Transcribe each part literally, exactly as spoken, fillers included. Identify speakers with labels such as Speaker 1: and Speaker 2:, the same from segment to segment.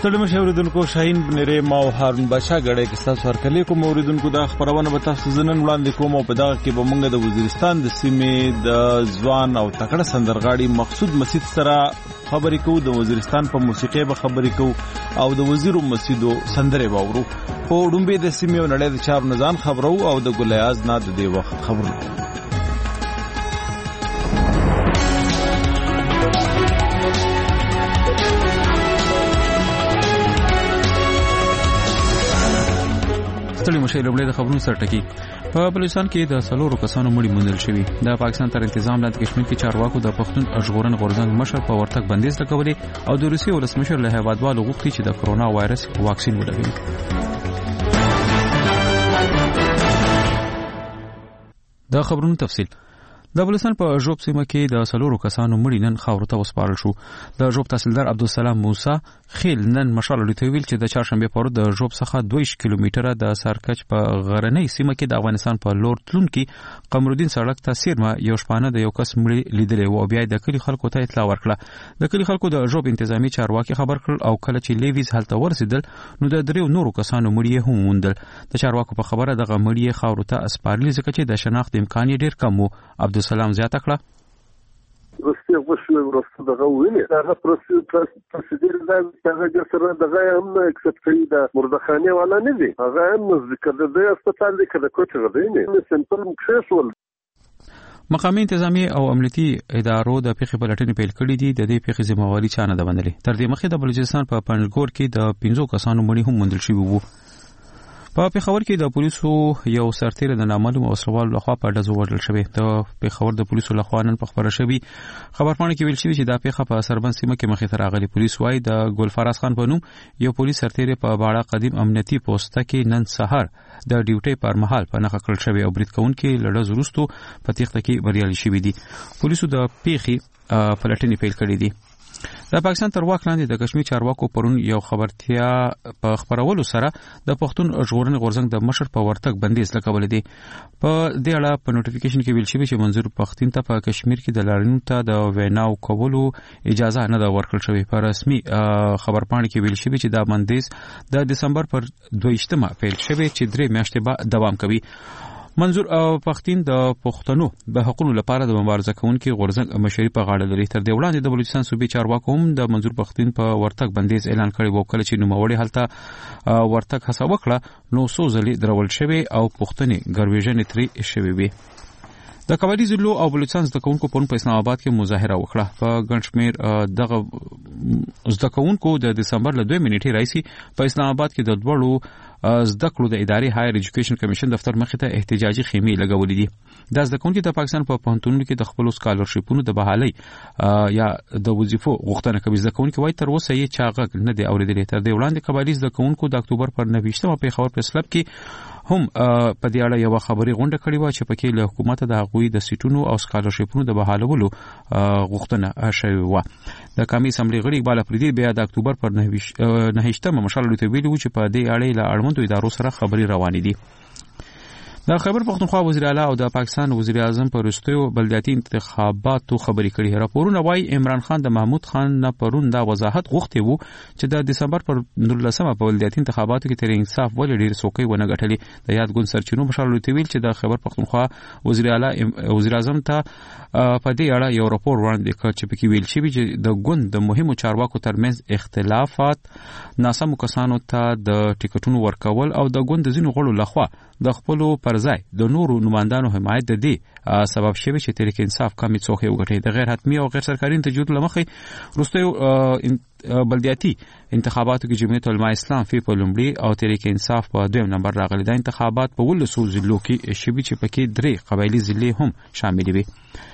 Speaker 1: ستړي مشه اوریدونکو شاهین بنری ما او هارون بادشاہ غړې کې تاسو ورکلې کوم اوریدونکو د خبرونه به تاسو زنن وړاندې کوم او په دغه کې به مونږ د وزیرستان د سیمې د ځوان او تکړه سندرغاړي مقصود مسجد سره خبرې کوو. د وزیرستان په موسیقي به خبرې کوو او د وزیرو مسجدو سندرې به اورو. خو ډومبې د سیمې او نړۍ د چارو نزان خبرو او د ګلیاز نه د دې وخت خبرو. ستړي مشه لومړی د خبرونو سره ټکی. په بلوچستان کې د څلورو کسانو مړي موندل شوي. د پاکستان تر انتظام لاندې کشمیر کې چارواکو د پښتون ژغورنې غورځنګ مشر په ورتګ بندیز لګولې او د روسیې ولسمشر له هیوادوالو غوښتي چې د کرونا وایرس واکسین ولګوي. د خبرونو تفصیل. د بلوچستان په ژوب سیمه کې د څلورو کسانو مړي نن خاورو ته وسپارل شو. د ژوب تحصیلدار عبدالسلام موسی خیل نن مشال لته ویل چې د چهارشنبه پر ورځ د ژوب څخه دوه کیلومتره د سرکچ په غرنۍ سیمه کې د افغانستان په لور تلونکي قمرالدین سړک ته سیرمه یو شپانه د یو کس مړي لیدلې و او بیا د کلی خلکو ته اطلاع ورکړه. د کلی خلکو د ژوب انتظامی چارواکي خبر کړل او کله چې لیویز هلته ورسېدل نو د دریو نورو کسانو مړي هم وندل. د چارواکو په خبره دغه مړي خاورو ته اسپارل ځکه چې د شناخت امکان یې ډیر کم وو. عبدالسلام زیاته کړه
Speaker 2: روسي غوښنه ورسته دغه ویلې هغه پروسیډر دا هغه سره دغه هم اکسپټ کړی دا مردخانه والا نه دی هغه هم ذکر د هسپتال دی کله کوټه غوډي نه سمپل مکشول.
Speaker 1: مقامي انتظامی او امنیتي ادارو د پیښې بلټنې پیل کړې دي. د دې پیښې ذمہواری چا نه ده منلې. تر دې مخکې د بلوچستان په پنځګور کې د پنځو کسانو مړي هم موندل شوي وو. په پیښور کې د پولیسو یو سرتیر د نامعلوم وسلوال لخوا په ډزو وژل شوی. د پیښور د پولیسو لخوا نن په خبره شوی خبرپاڼه کې ویل شوی چې دا پیښه په سربند سیمه کې مخې ته راغلي. پولیس وايي د ګلفراز خان په نوم یو پولیس سرتیر په باړه قدیم امنیتي پوسټ کې نن سحر د ډیوټي پر مهال په نخښه کړل شوی او برید کوونکي لړز وروسته په تیښته کې بریالي شوي دي. پولیسو د پیښې پلټنې پیل کړې دي. د پاکستان تر واک لاندې د کشمیر چارواکو پرون یو خبرتیا په خبرولو سره د پښتون ژغورنې غورځنګ د مشر په ورتګ بندیز لګولې دي. په دې اړه په نوټیفیکیشن کې ویل شوی چې منظور پښتون ته په کشمیر کې د لاریون ته د ویناو کولو اجازه نه ده ورکړل شوې. په رسمي خبرپاڼه کې ویل شوی چې دا بندیز د دسمبر پر دویشتمه پیل شوی چې درې میاشتې به دوام کوي. منظور پښتون د پښتنو د حقوقو لپاره د مبارزه کوونکي غورځنګ مشري په غاړه لري. تر دې وړاندې د بلوچستان صوبې چارواکو هم د منظور پښتون په ورتګ بندیز اعلان کړی و. کله چې نوموړي هلته ورتګ هڅه وکړه نو څو ځلې درول شوی او پښتنې ګرویژنې ترې شوی وي. د کبادي زلو او بلوچستان زده کوونکو پرون په اسلام آباد کې مظاهره وکړه. په ګڼ شمېر دغه زده کوونکو د دسمبر له دوه نیټې راځي په اسلام آباد کې د دوړو زده کړو د ادارې هایر ایجوکیشن کمیشن دفتر مخې ته احتجاجي خیمې لګولې دي. دا زده کوونکي د پاکستان په پوهنتونونو کې د خپل سکالرشیپونو د بحالۍ یا د وظیفو غوښتنه کوي. زده کوونکي وايي تر اوسه یې چا غږ نه دی اورېدلی. تر دې وړاندې کبادي زده کوونکو د اکتوبر پر نهه پیښور پریس کلب کې هم په دې اړه یو خبري غونډه کړې و چې پکې له حکومت د هغوی د سیټونو او سکالرشیپونو د بحالولو غوښتنه شوې و. د قومي اسمبلی غړي اقبال افریدي بیا د اکتوبر پر نهه مشال لته ویلي و چې په دې اړه له اړوندو ادارو سره خبري روانې دي. د خیبر پختونخوا وزیر اعلی او د پاکستان وزیر اعظم پر وروستیو بلدیاتي انتخاباتو خبري کړي. راپورونه وايي عمران خان د محمود خان نه پرون دا وضاحت غوښتي وو چې د دسمبر پر نولسمه په بلدیاتي انتخاباتو کې تر انصاف ولې ډیر څوکۍ ونه ګټلې. د یادګون سرچینو مشال لته ویل چې د خیبر پختونخوا وزیر اعلی وزیر اعظم ته په دې اړه یو راپور وړاندې کړ چې پکې ویل شوی چې د ګوند د مهمو چارواکو ترمنځ اختلافات ناسمو کسانو ته د ټیکټونو ورکول او د ګوند د ځینو غړو لخوا د خپلو پرځای د نورو نمائندانو حمایت د دې سبب شوی چې تحریک انصاف کمی څوکۍ وګټي. د غیر حتمی او غیر سرکاري نتیجو لمخې وروستیو بلدیاتي انتخاباتو کې جمعیت علماء اسلام فی په لومړي او تحریک انصاف په دویم نمبر راغلي. د انتخابات په ولسو ضلعو کې شوي چې پکې درې قبایلي ضلعې هم شامل وي.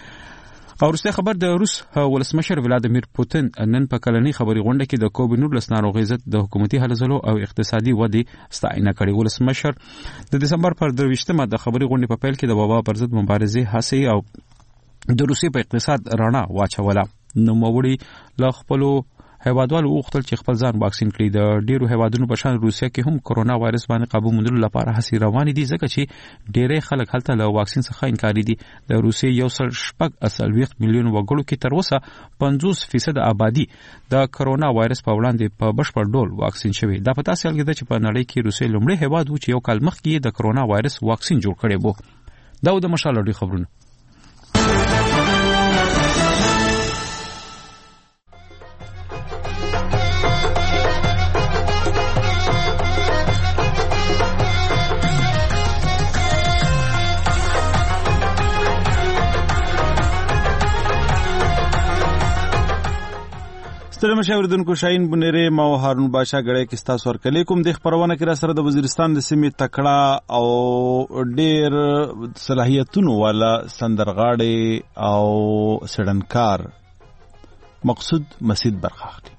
Speaker 1: او وروسته خبر د روس ولسمشر ولادیمیر پوتین نن په کلنۍ خبري غونډه کې د کووډ نولس ناروغۍ ضد د حکومتي هلو ځلو او اقتصادي ودې ستاینه کړې. ولسمشر د دسمبر پر درویشتمه د خبري غونډې په پیل کې د وبا پر ضد مبارزې هڅې او د روسي په اقتصاد رڼا واچوله. نو موړي له خپلو هیوادوالو وغوښتل چې خپل ځان واکسین کړي. د ډیرو هیوادونو په شان روسیه کې هم کرونا وایرس باندې قابو موندلو لپاره هڅې روانې دي ځکه چې ډیری خلک هلته له واکسین څخه انکاري دي. د روسیې یو سل شپږ اڅلوېښت میلیون وګړو کې تر اوسه پنځوس فیصد آبادی د کرونا وایرس په وړاندې په بشپړ ډول واکسین شوی. دا په تاسو حال کې ده چې په نړۍ کې روسیې لومړی هیواد و چې یو کال مخکې د کرونا وایرس واکسین جوړ کړی وو. دا د مشال اړوند خبرونه.
Speaker 3: ستړي مشاوردونکو شاهین بنيري ما او هارون بادشاہ غړې کې تاسو ورکلې کوم د خبرونه کې را سره د وزیرستان د سیمې تکړه او ډېر صلاحیتونو والا سندرغاړي او سړنکار مقصود مسید برخه اخلي.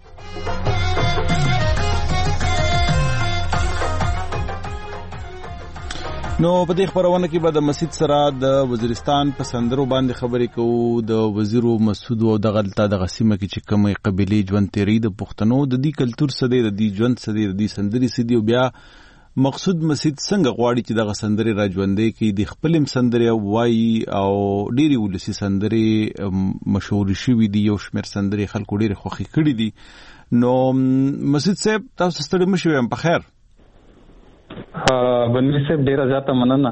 Speaker 3: نو په دې خبرونه کې به د مسجد سره د وزیرستان په سندرو باندې خبرې کوو. د وزیرو مسعود او د غلطه د غسیمه کې چې کومه قبيلي ژوند تیری د پښتنو د دې کلچر سره د دې ژوند سره د دې سندري سدي او بیا مقصود مسجد څنګه غواړي چې د سندري راځوندې کې د خپلم سندري وای او ډيري ولسی سندري مشهور شوي دي یو شمیر سندري خلکو ډيري خوخي کړي دي. نو مسجد صاحب تاسو ستړي مشوي هم په خیر.
Speaker 4: بنوي صاحب ډیره زیاته مننه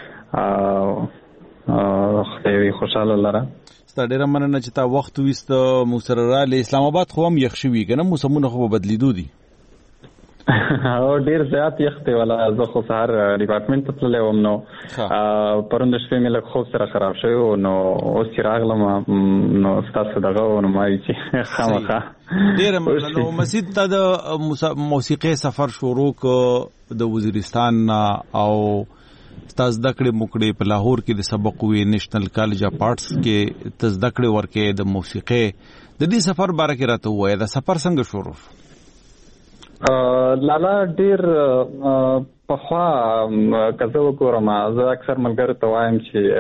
Speaker 4: او خدای خوشاله لره.
Speaker 3: ستاسو ډیره مننه چې تا وخت وست مو سره را ل اسلام آباد خو هم یخ شوي کنه موسمونه خو بدلیدو دي.
Speaker 4: او ډیر زیات یخته ولا زه خو سهار ډپارټمنټ ته تللی وم نو پرون د شپې مې لږ خوب سره خراب شوی نو اوس چې راغلم نو ستاسو دغه نو ما چې خامخا
Speaker 3: ډیر مننه. مسجد ته د موسیقي سفر شروع کو د وزیرستان او تاسو د کړې مکړې په لاهور کې د سبق وی نېشنل کالج اف آرټس کې تاسو د کړې ورکې د موسیقي د دې سفر باره کې راته وایي دا سفر څنګه شروع؟
Speaker 4: لالا ډیر په خوا کزه وګورم زه اکثر ملګرو ته وایم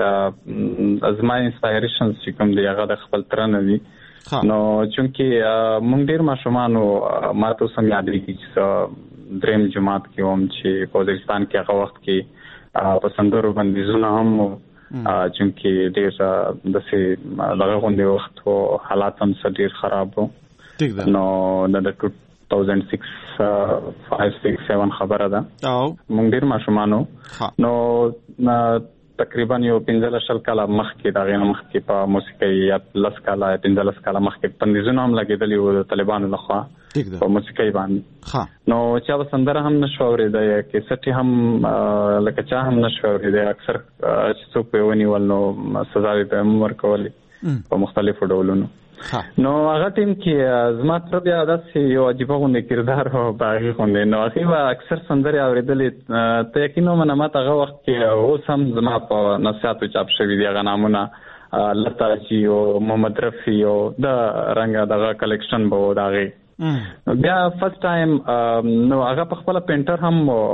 Speaker 4: چې ازما انسپایریشنز چې کوم دی هغه د خپل ترنه دي. نو چونکې مونږ ډیر ماشومانو ماته سم یادېږي چې دریم جماعت کې وم چې په وزیرستان کې هغه وخت کې په سندرو بندیزونه هم چونکې ډیر داسې دغه غوندې وخت و حالات هم څه ډیر خراب و. نو د ټو تھاؤزنڈ سکس فائیو سکس سیون خبره ده مونږ ډیر ماشومانو نو تقریبا یو پنځه شل کاله مخکې دا غیر مخکې په موسیقي یا لس کاله پنځه لس کاله مخکې بندیزونه هم لګېدلي وو د طالبانو لخوا په موسیقي باندې. نو چا به سندره هم نشو اورېدی یا کیسټ هم لکه چا هم نشو اورېدی. اکثر چې څوک به یې ونیول نو سزاوې به هم ورکولې په مختلفو ډولونو. نو هغه ټیم کې زما تر بیا داسې یو عجیبه غوندې کردار و باغي غوندې نو هغې به اکثر سندرې اورېدلې. ته یقین ومنه ما ته هغه وخت کې اوس هم زما په نصیحتو چاپ شوي دي هغه نامونه لتا جي او محمد رفي او د رنګه دغه کلیکشن به و د هغې. بیا فرست ټایم نو هغه په خپله پینټر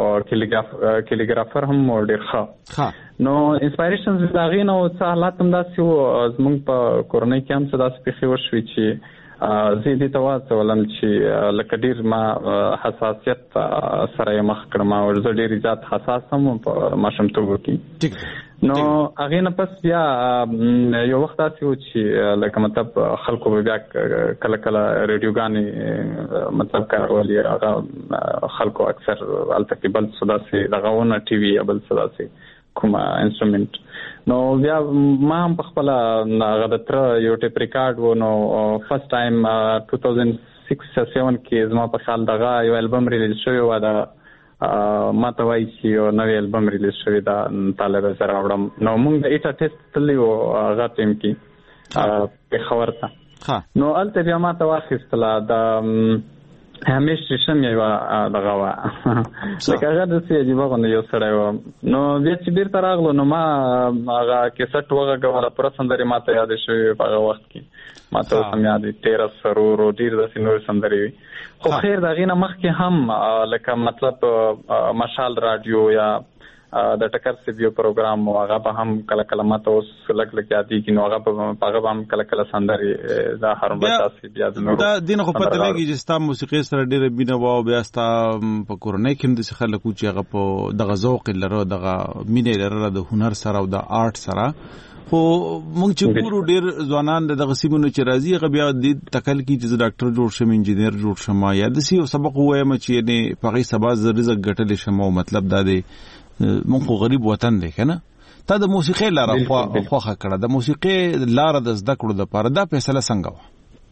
Speaker 4: هم کلیګرافر هم ډېر ښه. نو انسپایریشنز د هغې نه څه حالات هم داسې وو زموږ په کورنۍ کې هم څه داسې پېښې وشوې چې زه دې ته واچولم چې لکه ډېر ما حساسیت سره یې مخ کړم او زه ډېر زیات حساس هم په ماشومتوب کې. نو هغې نه پس بیا یو وخت داسې و چې لکه مطلب خلکو به بیا کله کله ریډیوګانې مطلب کارولې هغه خلکو اکثر هلته کې بل څه داسې دغه ونه ټي وي یا بل څه داسې کوم انسټرومنټ. نو بیا ما هم په خپله هغه د تره یو ټیپ ریکارډ و نو فرست ټایم ټو تھاؤزنډ سکس سیون کې زما په خیال دغه یو البم ریلیز شوی و د ما ته وایي چې یو نوی البم ریلیز شوی دا تاله به زه راوړم. نو موږ د ایټا ټیسټ تللي وو هغه ټیم کې پېښور ته. نو هلته بیا ما ته واخیستله د همیش ریشم یو دغه وه لکه هغه داسې عجیبه غوندې یو سړی و. نو بیا چې بېرته راغلو نو ما هغه کیسټ وغږوله پوره سندرې ما ته یادې شوې په هغه وخت کې ما ته اوس هم یاد وي تیره سرور و ډېر داسې نورې سندرې وي. خو خیر د هغې نه مخکې هم لکه مطلب مشال راډیو یا د ټکر سیبیو پروګرام او هغه به هم کله کله ماته اوس لګ لګ یادي کې نو هغه په هغه هم کله کله سندري دا هارون بچا سیبیا د نور
Speaker 3: دا دین خو پته لګي چې ستا موسیقي سره ډېر بینه واو بیا ستا په کورنۍ کې د خلکو چې هغه په دغه ذوق لره دغه مینه لره د هنر سره او د آرت سره خو مونږ چې ګورو ډېر ځوانان دغه سیمونو چې راځي هغه بیا د تکل کې چې ډاکټر جوړ شم انجینیر جوړ شم یا د سی سبق وایم چې نه په غي سبا زریزه ګټل شم او مطلب دا دی مونږ خو غریب وطن دی کنه تا د موسیقي لاره خو خوخه کړه د موسیقي لاره د زده کړو لپاره دا فیصله څنګه و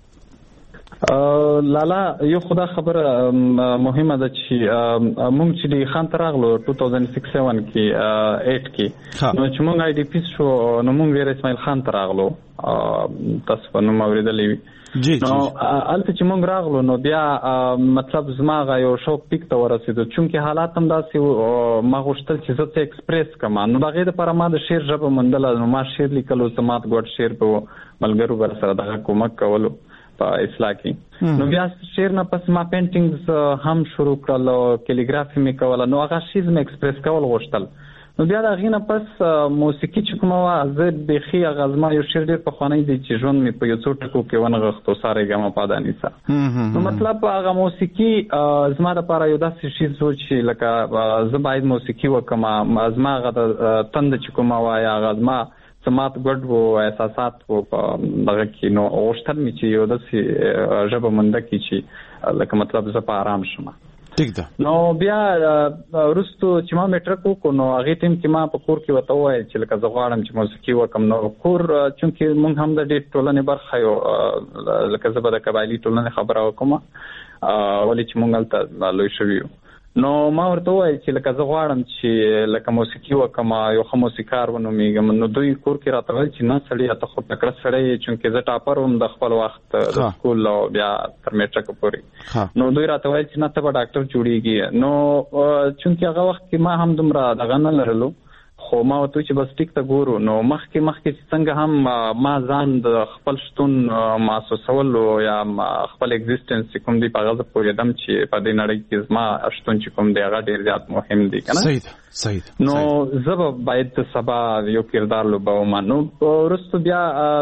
Speaker 4: لالا یو خدا خبر مهمه ده چې مونږ چې د خان تراغلو two thousand six seven کې eight کې نو چې مونږ آی ډی پی شو نو مونږ ویر اسماعیل خان تراغلو تاسو په نوم اوریدلې
Speaker 3: جی
Speaker 4: نو البته چې مونږ راغلو نو بیا مطلب زما یو شوق پیک ته ورسېدو چونکه حالات هم داسې ما غوښتل چې زه څه ایکسپریس کم نو دا غي د لپاره ما د شعر ژبه مندل نو ما شعر لیکلو سمات ګډ شعر په ملګرو ور سره دغه کومک کولو په اصلاح کې نو بیا شعر نه پس ما پینټینګز هم شروع کړل کالیګرافي مې کوله نو هغه شیز مې ایکسپریس کول غوښتل نو بیا دا غینه پس موسیقي چې کومه وا زه د خي غزما یو شعر ډېر په خوانی دي چې ژوند مې په یو څو ټکو کې ونغښتو ساره ګم پادانی سره نو مطلب هغه موسیقي زما د لپاره یو داسې شی سوچ لکه زه باید موسیقي وکم زما غد تند چې کومه وا یا غزما سمات ګډ وو احساسات وو په دغه کې نو اوشتل می چې یو داسې ژبه منده کې چې لکه مطلب زه په آرام شم
Speaker 3: ٹھیک ده
Speaker 4: نو بیا ورستو چې ما میټرک وکړو نو هغه ټیم کې ما په کور کې وته وای چې لکه زه غواړم چې موسیقي وکم نو کور چونکه مونږ هم د ډېر ټولنې برخه یو لکه زه به د قبایلی ټولنې خبره وکم ولې چې مونږ هلته لوی شوي نو ما ورته وای چې لکه زه غواړم چې لکه موسیقي وکم یو ښه موسیقار ونومیږم نو دوی کور کې راته ویل چې نه سړی ته خو تکړه سړی چونکه زه ټاپر وم د خپل وخت د سکول او بیا تر میټرک پورې نو دوی راته ویل چې نه ته به ډاکټر جوړیږي نو چونکه هغه وخت کې ما هم دومره دغه نه لرلو خو ما وته چې بس ټیک ته ګورو نو مخکې مخکې څنګه هم ما ځان د خپل شتون محسوسول یا خپل ایگزیسټنس کوم دی په غزه پورې دم چې په دې نړۍ کې زما شتون چې کوم دی هغه ډیر زیات مهم دی کنه
Speaker 3: صحیح صحیح
Speaker 4: نو زه باید سبا یو کردار لوبوم نو ورستو بیا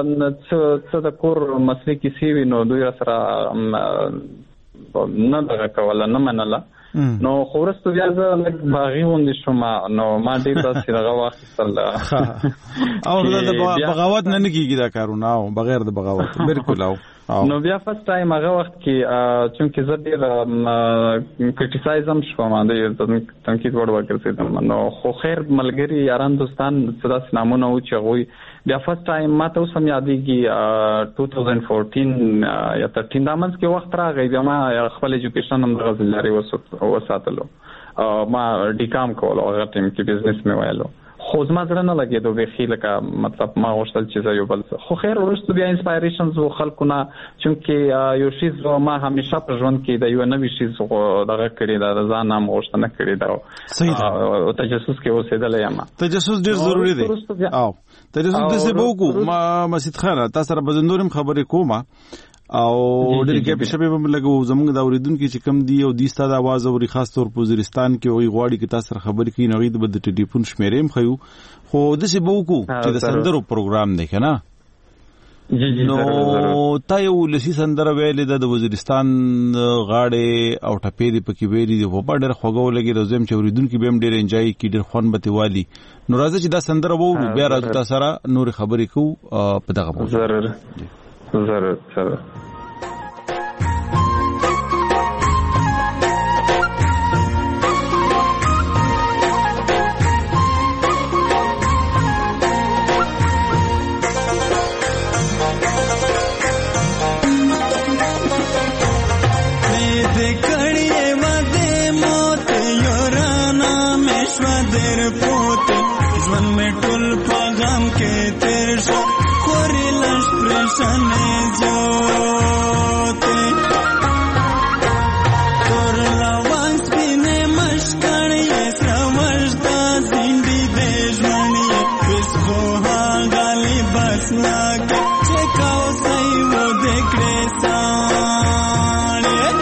Speaker 4: څه د کور مسلې کې سی وی نو دوی سره نه دغه کوله نه منله نو خورستو بیا زه لږ باغي وندې شوم نو ما ډېر داسې دغه واخیستل
Speaker 3: او د بغاوت نه کېږي دا کارونه او بغیر د بغاوت بالکل او
Speaker 4: نو بیا فرست ټایم هغه وخت کې چونکه زه ډېر کریټیسایز هم شوم د تنقید وړ وګرځېدم نو خو خیر ملګري یاران دوستان څه داسې نامونه وو چې هغوی بیا فرست ټایم ما ته اوس هم یادېږي two thousand fourteen یا thirteen دا منځ کې وخت راغی بیا ما خپل ایجوکیشن هم دغه جاري وساتلو ما ډیکام کولو هغه ټیم کې بزنس مې ویلو خو زما زړه نه لګېدو بیخي لکه مطلب ما غوښتل چې زه یو بل خو خیر وروسته بیا انسپایریشنز و خلکو نه چونکې یو شیز ما همیشه په ژوند کې د یو نوي شیز دغه کړی دا د ځان هم غوښتنه کړې ده او تجسس کې اوسېدلی یم
Speaker 3: تجسس ډېر ضروري دی او تجسس داسې به وکړو مسجد خانه تا سره به زه نور هم خبرې کوم او ډېر کې په شپه به لګو زمونږ د اوریدونکو چې کم دی او د ستاد आवाज اوري خاص تور په وزیرستان کې وي غواړي کې تاسو سره خبرې کوي نو غي د ټلیفون شمیرې هم خو خو د څه بوکو چې د سندرو پروګرام دی کنه
Speaker 4: جی جی
Speaker 3: نو تا یو لسی سندره ویلې د وزیرستان غاړې او ټپې دی پکې ویلې دی په ډېر خوګو لګي روزم چې اوریدونکو به هم ډېر انجوای کوي ډېر خوان بته والی نو راځي چې دا سندره وورو بیا راځو تاسو سره نور خبرې کوو په دغه موضوع
Speaker 4: ضرور ضرور ضرور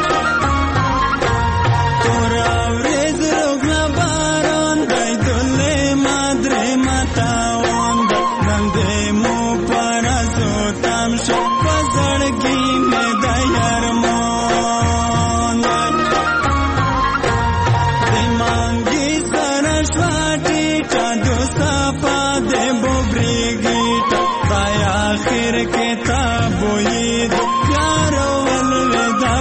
Speaker 5: Dole شواټی تا دوستا پاده بو بریګیټ پای اخر کې تا بوید پیار ول دا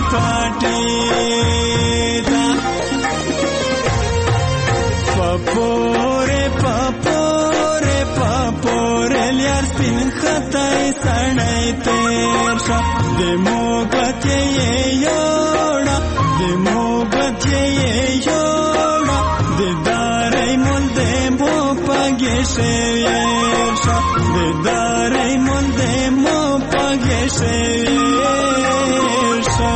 Speaker 5: پاټی دا پپوره پپوره پپوره لیار سپین خطای سړی تیر شا د موګت یې یوړه د موګت یې یوړه د دارای مون د مو پګې شویر شا د دارای مون د مو پګې شویر شا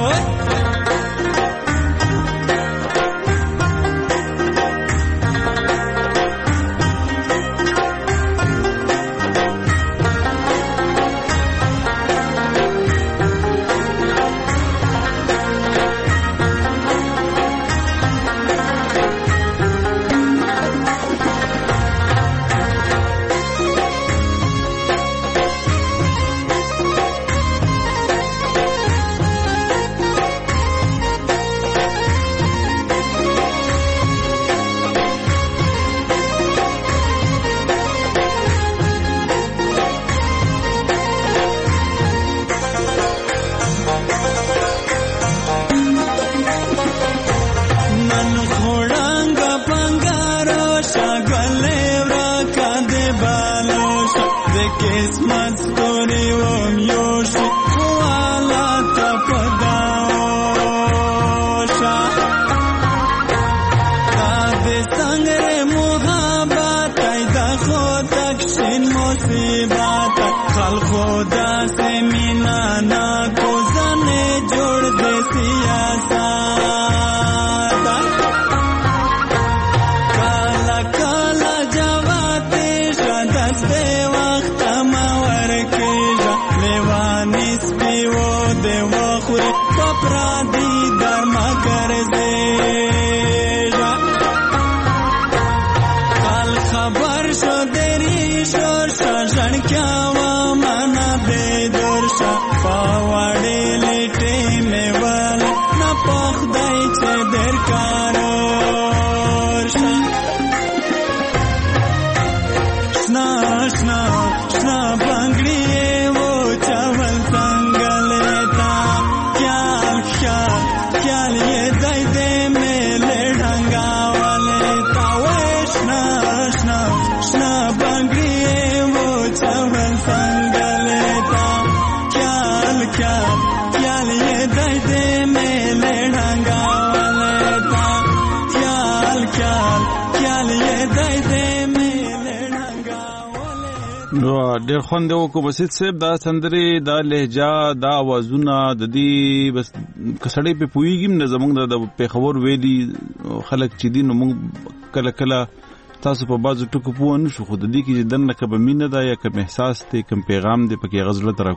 Speaker 3: ډېر خوند وکړو بسیط صاحب دا سندرې دا لهجه دا اوازونه د دې بس کسړې په پویګم نه زمونږ د پیښور ویلي خلک چې دي نو موږ کله کله تاسو په بازو ټکو پوه نه شو خو د دې کې دنه کبه مینه ده یا کوم احساس ته کوم پیغام دی پکې غزله تر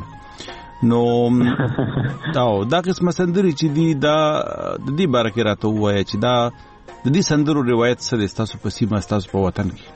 Speaker 3: کوزيږي نو دا دا قسمه سندرې چې دي دا د دې باره کې راته وایي چې دا د دې سندرو روایت سره تاسو په سیمه تاسو په وطن کې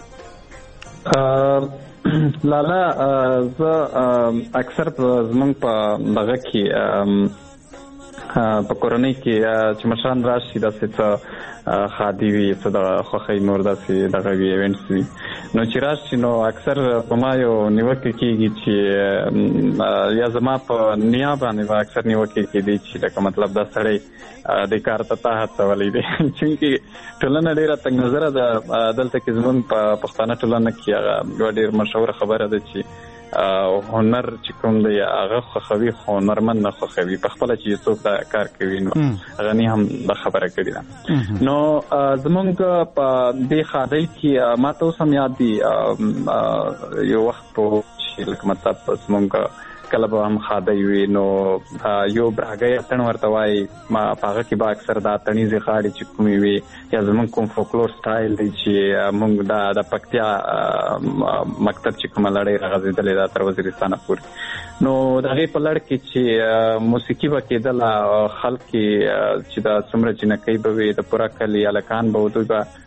Speaker 4: لالا زه اکثر زمونږ په دغه کې په کورنۍ کې چې مشران راشي داسې څه خادي وي څه د خوښۍ نور داسې دغه وي ایونټس وي نو چې راشي نو اکثر په ما یو نیوکه کېږي چې یا زما په نیا باندې به اکثر نیوکې کېدي چې لکه مطلب دا سړی د کار ته تا هڅولی دی چونکې ټولنه ډېره تنګ نظره ده دلته کې زمونږ په پښتانه ټولنه کې هغه یوه ډېر مشهوره خبره ده چې هنر چې کوم دی هغه خوښوي خو هنرمند نه خوښوي په خپله چې څوک دا کار کوي نو غني هم دا خبره کړې ده نو زمونږ په دې خادۍ کې ما ته اوس هم یاد دي یو وخت په چې لکه مطلب زمونږ کله به هم خادۍ وي نو یو برهګۍ اتڼ ورته وایي ما په هغه کې به اکثر دا اتڼیزې خاړې چې کومې وي یا زمونږ کوم فولکلور سټایل دی چې مونږ دا د پکتیا مکتب چې کومه لړۍ راغځېدلې ده تر وزیرستانه پورې نو د هغې په لړ کې چې موسیقي به کېدله خلک چې دا څومره جنکۍ به وي د پوره کلي هلکان به دوی به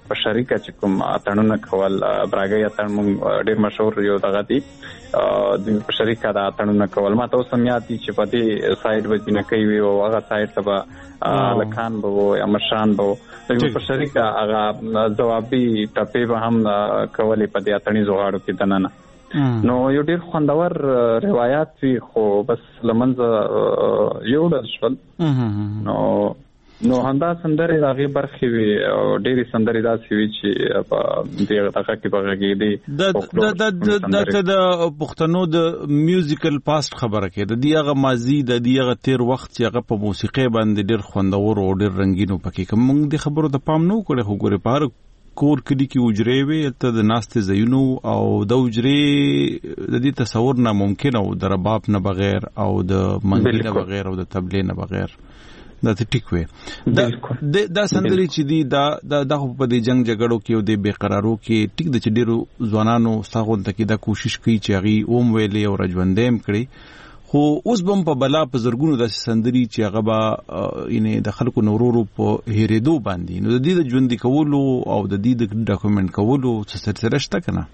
Speaker 4: په شریکه چې کوم اتڼونه کول براګي اتڼ مونږ ډیر مشهور یو دغه دی د په شریکه دا اتڼونه کول ما ته اوس میاتي چې په دې سایډ وځي نه کوي او هغه سایډ ته به لکان به یا مشان به په شریکه هغه جوابي ټپې به هم کولې په دې اتڼي زوغاړو کې دننه نو یو ډیر خوندور روایت وی خو بس لمنځه یو ډول شول نو نو همدا سندرې دغه برخې وی او ډېری سندرې داسې وی چې په دې دغه کې بغږی دي
Speaker 3: د د د پښتنو د میوزیکل پاست خبره کې د دیغه ماضی د دیغه تیر وخت چې هغه په موسیقي باندې ډېر خوندور او ډېر رنگینو پکې کوم موږ د خبرو ته پام نه وکړو خو ګوره پاره کور کلی کې وجرې وي ته د ناست زینو او د وجرې د دې تصور نه ممکن او د رباب نه بغیر او د منګي نه بغیر او د تبلې نه بغیر دا ته ټیک وي دا دا سندري چې دی دا د په دې جنگ جګړو کې او د بیقرارو کې ټیک د چډیرو ځوانانو ستاغون ته کې دا کوشش کوي چې هغه اوم ویلې او رجوندیم کړي خو اوس بم په بلا په زرګونو د سندري چې هغه با ینه د خلکو نورورو په هریدو باندې نو د دې د ژوند کولو او د دې د ډاکومنت کولو څه سره شته کنه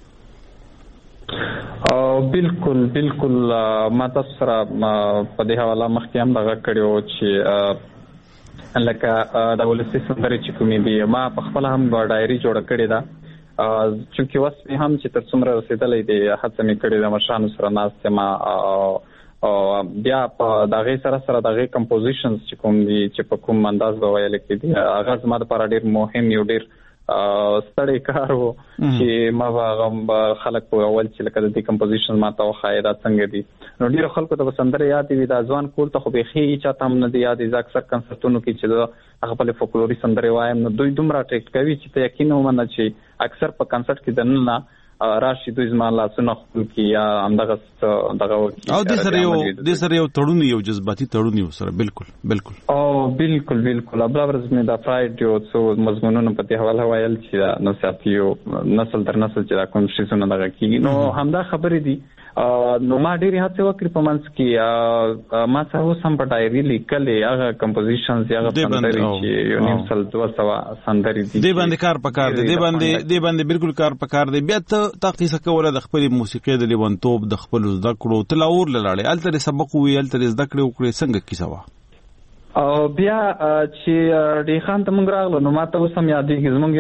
Speaker 4: او بالکل بالکل ما تاسو سره په دې حواله مخکې هم دغه کړیو چې لکه د ولسی سندري چې کومې دي ما په خپل هم ډایري جوړ کړې ده چې وس هم چې تر څومره رسیدلې دي هڅه مې کړې ده مشرانو سره ناست ما او بیا په دغه سره سره دغه کمپوزیشنز چې کوم دي چې په کوم انداز به ویل کېدي هغه زما لپاره ډېر مهم یو ډېر ستړی کار و چې ما هغه خلک په اول چې لکه د دې کمپوزیشن ما ته وښایي دا څنګه دي نو ډېرو خلکو ته به سندرې یادې وي دا ځوان کور ته خو بیخي چاته هم نه دي یادې زه اکثر کنسرټونو کې چې د هغه خپلې فولکلوري سندرې وایم نو دوی دومره ټریکټ کوي چې ته یقین ومنه چې اکثر په کنسرټ کې دننه راشي دوی زما لاسونه خپل کی یا همدغه دغه
Speaker 3: او د سره یو د سره یو تړون یو جذباتي تړون یو سره بالکل بالکل
Speaker 4: او بالکل بالکل ابلابرز مې دا فرایډ یو څو مضمونونه په دې حواله وایل چې نصيحتي یو نسل تر نسل چې دا کوم شي څونه دغه کیږي نو همدا خبرې دي نو ما ډېری هڅه وکړې په منځ کې ما سره اوس هم په ډایري لیکلې هغه کمپوزیشنز هغه سندرې چې یو نیم سل دوه سوه سندرې دي
Speaker 3: دې باندې کار پکار دی دې باندې دې باندې بالکل کار پکار دی بیا ته تخصیص کوله د خپل موسیقي د لیونتوب د خپل زده کړو تلاور لاله الته سبق وی الته زده کړو کړې څنګه کیسه وا
Speaker 4: او بیا چې ډی خان ته موږ راغلو نو ماته اوس هم یادېږي زموږ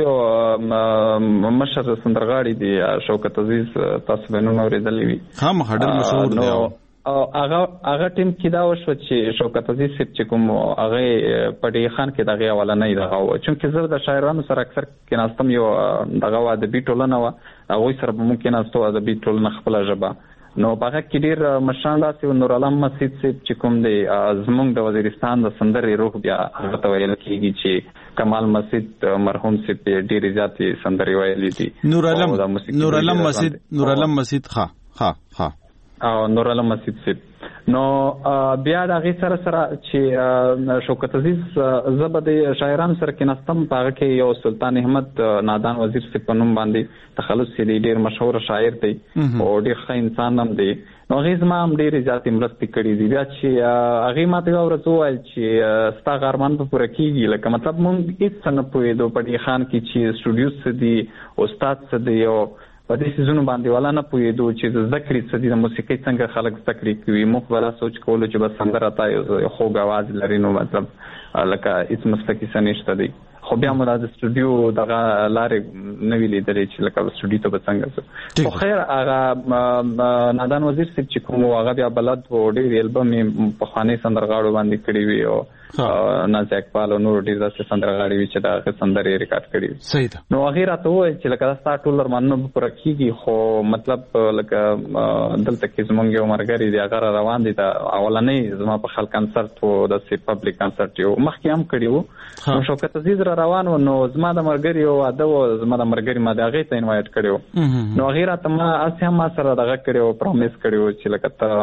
Speaker 4: یو مشر سندرغاړي دی شوکت عزیز تاسو به نو اورېدلی وي
Speaker 3: هم هډر مشهور دی
Speaker 4: او هغه هغه ټیم کې دا وشو چې شوکت عزیز صاحب چې کوم هغه په ډی خان کې دغه حواله نه دغه و چې زه د شاعرانو سره اکثر کې ناستم یو دغه و د بیټولنه و هغه سره ممکن ناستو د بیټولنه خپل ژبه نو هغه کې ډیر مشان داسې نور علم مسجد چې کوم دی زمونږ د وزیرستان د سندرې روح بیا هغه ته ویل کېږي چې کمال مسجد مرحوم سي ډیر زیاتې سندرې ویلې دي
Speaker 3: نور علم نور علم مسجد نور علم مسجد ها ها ها
Speaker 4: او نور علم مسجد سي نو بیا د هغې سره سره چې شوکت عزیز زه به د شاعرانو سره کېناستم په هغه کې یو سلطان احمد نادان وزیر صاحب په نوم باندې تخلص دی ډېر مشهور شاعر دی او ډېر ښه انسان هم دی نو هغې زما هم ډېرې زیاتې مرستې کړي دي بیا چې هغې ما ته یوه ورځ وویل چې ستا ارمان به پوره کېږي لکه مطلب موږ هېڅ څه نه پوهېدو په ډي خان کې چې سټوډیو څه دي استاد څه دی او په دې سیزونو باندې والا نه پوهېدو چې زده کړې څه دي د موسیقۍ څنګه خلک زده کړې کوي موږ به دا سوچ کولو چې بس سندره تا یو خوږ اواز لري نو مطلب لکه هېڅ مسلکي څه نشته دی خو بیا مو دا د سټوډیو دغه لارې نه وي لیدلې چې لکه سټوډیو ته به څنګه ځو خو خیر هغه نادان وزیر صاحب چې کوم هغه بیا بلد و ډېر البم یې پخوانۍ سندرغاړو باندې کړي وي او نازي اقبال او نور ډېر داسې سندرغاړي وي چې د هغې سندرې ریکارډ کړي وي
Speaker 3: صحیح ده
Speaker 4: نو هغې راته وویل چې لکه دا ستا ټول ارمانونه به پوره کېږي خو مطلب لکه دلته کې زموږ یو ملګری دی هغه را روان دی د اولنۍ زما په خل کنسرټ و داسې پبلیک کنسرټ یو مخکې هم کړي وو نو شوکت عزیز را روان و نو زما د ملګري یو واده و زما د ملګري ما د هغې ته انوایټ کړی و نو هغې راته ما هسې هم ما سره دغه کړی و پرامیس کړی و چې لکه ته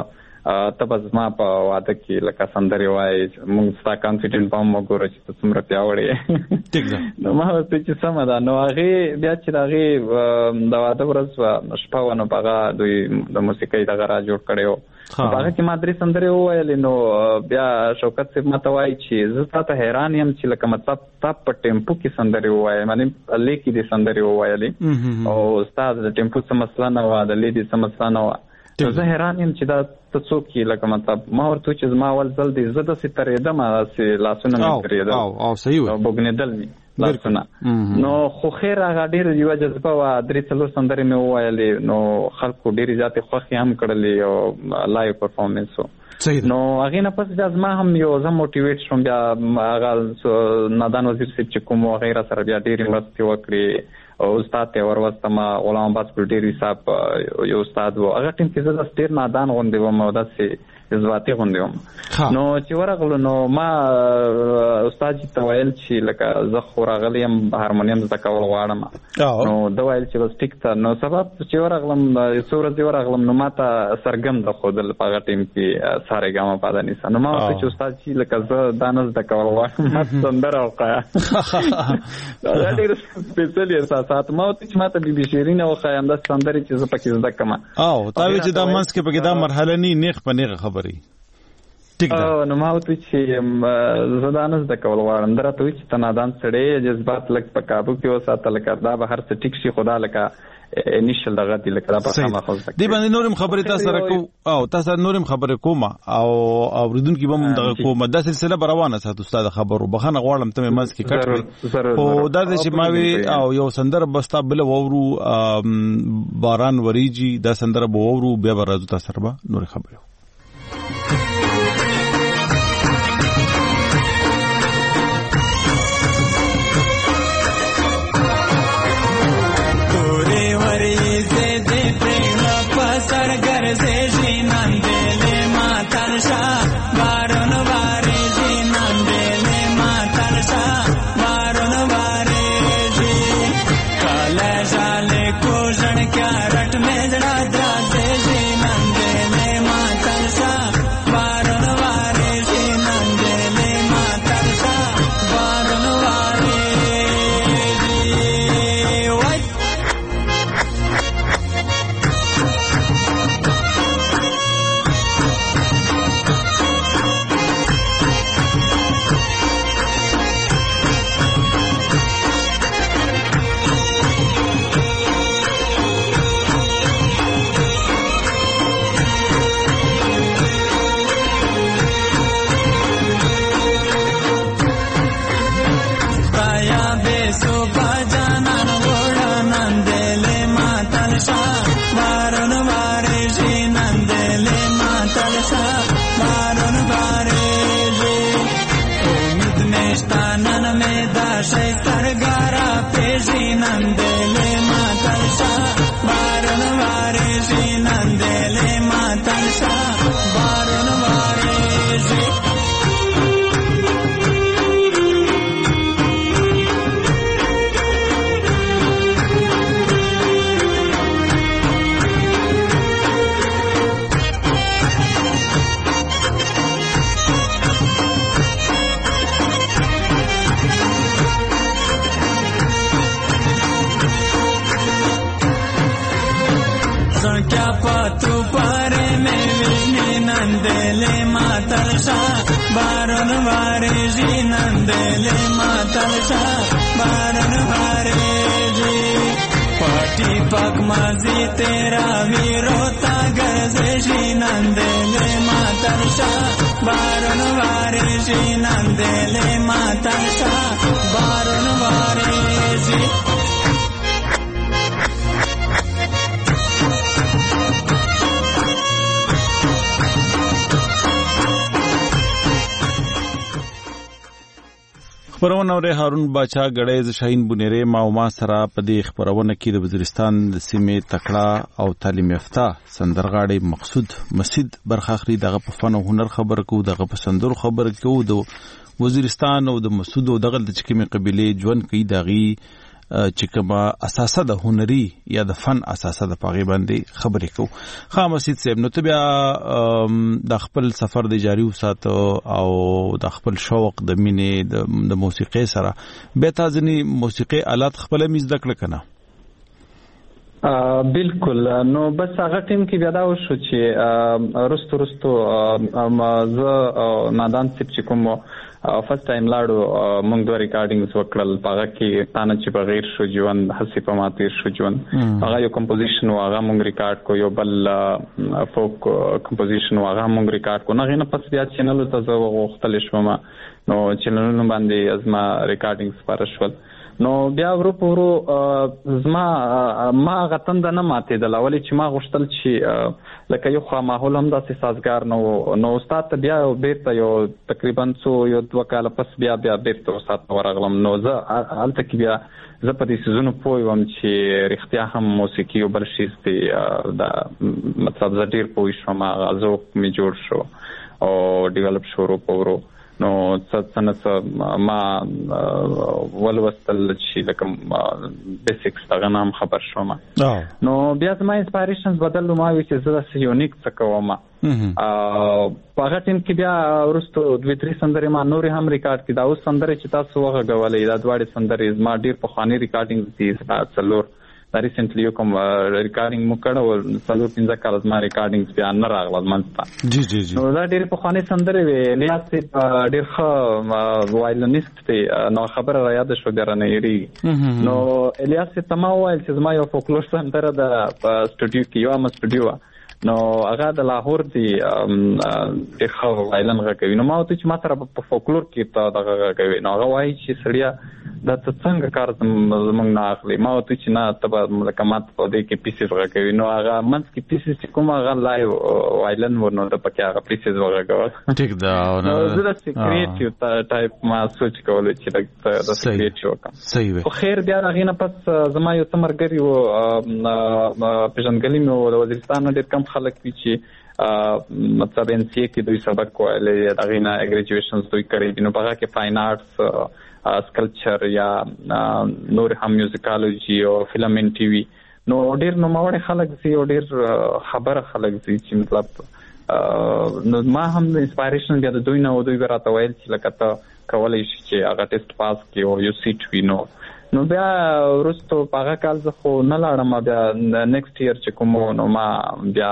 Speaker 4: ته بس ما په واده کې لکه سندري وای موږ ستا کانفیډنٹ پام وګورو چې ته څومره پیاوړی
Speaker 3: ټیک ده.
Speaker 4: نو ما ورته چې سم ده. نو هغه بیا چې هغه د واده ورځ شپه ونه هغه دوی د موسیقۍ دغه را جوړ کړو. هغه کې ما درې سندري وویلې. نو بیا شوکت صاحب ماته وایي چې زه تاسو حیران یم چې لکه مطلب تاسو په ټیمپو کې سندري ووایي، معنی لیکي دي سندري وویلې او استاد د ټیمپو څه مسله نه و، د لیدي څه مسله نه و. زه حیران یم چې دا ته څوک یې، لکه مطلب ما ورته چې زما اول ځل دی زه داسې ترېدم، داسې لاسونه مې ترېدل
Speaker 3: او صحیح و
Speaker 4: بوګنېدل مې لاسونه. نو خو خیر هغه ډېره یوه جذبه وه، درې څلور سندرې مې وویلې. نو خلکو ډېرې زیاتې خوښې هم کړلې او لایو پرفارمنس و. نو هغې نه پس بیا زما هم یو زه موټیویټ شوم. بیا هغه نادان وزیر صاحب چې کوم هغې را سره بیا ډېرې مرستې وکړې او استاد ته ورواستم. غلام عباس ګلډيري صاحب یو استاد و، هغه ټیم کې زه داسې ډېر نادان غوندې وم او داسې جذباتي غوندې وم. نو چې ورغلو نو ما استاد ته ویل چې لکه زه خو راغلی یم هارمونیم زده کول غواړم. نو ده ویل چې بس ټیک ته. نو سبب چې ورغلم څو ورځې ورغلم نو ما ته څرګند ښودل په هغه ټیم کې سارېګاما پادانیسا. نو ما ورته چې استاد چې لکه زه دا نه زده کول غواړم، ما سندره وښیه. دا ډېر سپېڅلي احساسات. ما ورته چې ما ته بي بي شیرین وښیه همداسې سندرې چې زه پکې زده کړم.
Speaker 3: او تا وایي چې دا منځ کې پکې دا مرحله نه نیغ په نیغه خبرې. ټیک ده. نو
Speaker 4: ما ورته چې زه دا نه زده کول غواړم. ده راته وایي چې ته نادان سړی، جذبات لږ په کابو کې وساته، لکه دا به هر څه ټیک شي، خو دا لکه انیشل دغه دی لکه دا په خامخا زده
Speaker 3: دی باندې نورم خبرې تاسو سره کو او تاسو نورم خبرې کوم او اوریدونکو به هم دغه کومه د سلسله روانه ساتو. استاد خبرو بخنه غواړم ته مې مز کې کټ او دا چې ماوي او یو سندره بستا بل وورو باران وریجی دا سندره به وورو بیا راځو تاسو سره نور خبرو.
Speaker 5: पग माजी तेरा वीरोता गरजे नंदेले मातरसा बारन वारे जी नंदेले मातरसा बारन वारे जी
Speaker 3: خبرونه اوري هارون باچا غړې ز شاهین بنيره ما او ما سره په دې خبرونه کې د وزیرستان د سیمې تکړه او تعلیم یافته سندرغاړي مقصود مسجد برخاخري دغه په فن او هنر خبر کو دغه په سندرو خبر کو د وزیرستان او د مسعود او دغه د چکمې قبيله ژوند کوي دغه چې کومه اساسه د هنري یا د فن اساسه د پاغي باندې خبرې کوو. خا مسجد صاحب نو ته بیا د خپل سفر د جاری وساتو او د خپل شوق د مینې د موسیقي سره به تاسو نه موسیقي آلات خپل میز دکړه کنه؟
Speaker 4: بالکل. نو بس هغه ټیم کې بیا دا وشو چې رستو رستو زه نادان سیب چې کوم فرست ټایم لاړو موږ دوه ریکارډینګز وکړل پاغه کې تانه چې بغیر شو ژوند حسی په ماتیر شو ژوند هغه یو کمپوزیشن واغه موږ ریکارډ کو یو بل فوک کمپوزیشن واغه موږ ریکارډ کو نه غنه پس بیا چینل ته زه وختل شوم نو چینلونو باندې ازما ریکارډینګز پارشول نو بیا ورو ورو زما ما غتند نه ماته د لولي چې ما غوښتل چې لکه یو خو ماحول هم داسې سازگار نو نو استاد ته بیا بیرته یو تقریبا څو یو دوه کال پس بیا بیا بیرته استاد ورغلم نو زه الته کې بیا زه په دې سيزونو پوهیم چې رښتیا هم موسیقي او بل شي ستې دا مطلب زه ډیر پوه شوم غزو می جوړ شو او ډیولپ شو ورو نو څه ما ولوستل چې لکه بیسیکس دا نام خبر شوم نو بیا زما انسپایریشنز بدل ما وی چې زه یونیک څه کوم ا په هغه ټیم کې بیا ورستو دوه درې سندرې ما نور هم ریکارډ کړه دا اوس سندرې چې تاسو وغږولې دا دواړه سندرې ما ډیر په خواني ریکارډینګ دي څلور دا ریسنټلی یو کوم ریکارډینګ مو کړو څلور پنځه کال زما ریکارډینګز بیا نه راغلل منځ
Speaker 3: جی جی جی
Speaker 4: نو دا ډېر په خواني سندره وی لیاس ډېر ښه وایلنیست دی نو خبره را یاد شو بیا نه یری نو الیاس تما وایل چې زما یو فولکلور سندره د سټوډیو کې یو ام سټوډیو نو هغه د لاهور دی ډېر ښه وایلن غږوي نو ما ته چې ما سره په فولکلور کې ته دغه غږوي نو هغه وایي چې سړیا دا څنګه کار زمونږ نه اخلي ما ته چې نه تبه لکه مات په دې کې پیسز غږوي نو هغه منځ کې پیسز چې کوم هغه لایو وایلن ورنو د پکې هغه پیسز وغږول
Speaker 3: ټیک دا
Speaker 4: نو زه د سیکریټیو ټایپ ما سوچ کولای چې د سیکریټیو وکم
Speaker 3: صحیح وي
Speaker 4: خو خیر بیا هغه نه پس زما یو تمرګری و پیژنګلی مې و د وزیرستان ډېر کم خلک وی چې مطلب ان سی کې دوی سبق وایي دغه نه اګریجویشنز دوی کړی نو هغه کې فاین آرټس سکلچر یا نور هم میوزیکالوجي او فلم ان ټي وي نو ډېر نو ماوړ خلک سي او ډېر خبره خلک سي چې مطلب نو ما هم انسپایریشن بیا د دوی نه او دوی راته ویل چې لکه ته کولای شي چې هغه ټیسټ پاس کړي او یو سیټ وینو نو بیا ورستو هغه کال زه خو نه لاړم بیا نیکسټ ایئر چې کوم نو ما بیا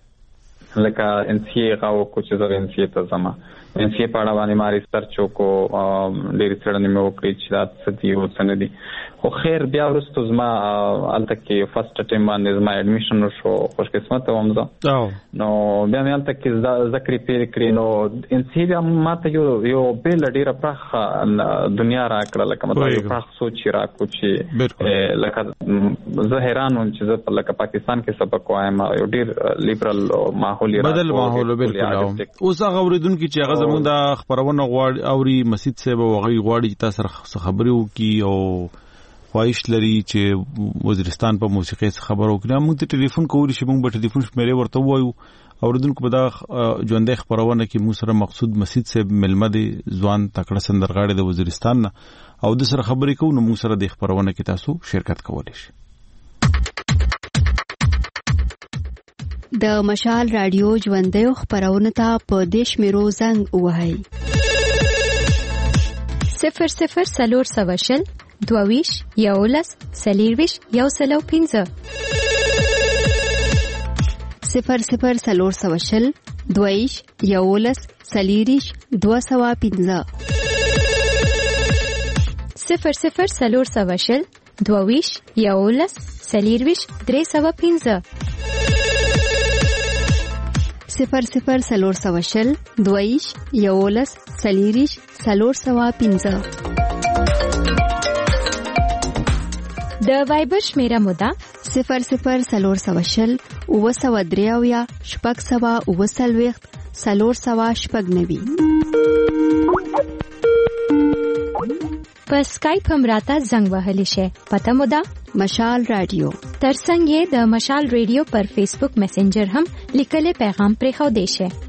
Speaker 4: لکه ان سی غو کو چې زه ان سی ته زما ان سی په اړه باندې ما ریسرچ وکړو ډېر څېړنې مې وکړې چې دا څه دي او څه نه دي خو خیر بیا وروسته زما هلته کې فرست ټایم باندې زما اډمیشن وشو خوش قسمته وم زه نو بیا مې هلته کې زده کړې پیل کړې نو ان سی بیا ما ته یو یو بېله ډېره پراخه دنیا راکړه لکه مطلب یو پراخ سوچ یې راکړو چې لکه زه حیران وم چې زه لکه پاکستان کې سبق وایم یو ډېر لیبرل ماحول یې
Speaker 3: بدل ماحول بالکل اوس هغه اوریدونکي چې هغه زموږ د خبرونه غواړي اوري مسجد صاحب وغوي غواړي چې تاسو سره خبرې وکړي او خواهش لري چې وزیرستان په موسیقي څخه خبرو وکړي موږ ته ټلیفون کولی شي موږ به ټلیفون شمیرې ورته وایو اوریدونکو په دا ژوندۍ خبرونه کې موږ سره مقصود مسجد صاحب ملمه دي ځوان تکړه سندرغاړي د وزیرستان او د سره خبرې کوو نو موږ سره د خبرونه کې تاسو شرکت کولی شي
Speaker 6: د مشال رادیو ژوندۍ خبرونه ته په دیش میرو زنګ وهاي
Speaker 7: صفر صفر سلور سواشل دوویش یولس سلیرویش یو سلو پینزه
Speaker 6: صفر صفر سلور سواشل دوویش یولس سلیریش دو سوا پینزه
Speaker 7: صفر صفر سلور سواشل دوویش یولس سلیرویش درې سوا پینزه
Speaker 6: صفر صفر سلور سواشل دویش یولس سلیریش سلور سوا پینزه
Speaker 7: د وایبر شمیره مودا
Speaker 6: صفر صفر سلور سواشل اوه سوا دریاویا شپږ سوا اوه سلويخت سلور سوا شپږ نوي
Speaker 7: په سکایپ هم راته زنګ وهلی شي پته مودا
Speaker 6: مشال رادیو
Speaker 7: ترڅنګ یې د مشال رادیو پر فیسبوک میسنجر هم لیکلي پیغام پرې خو دی شي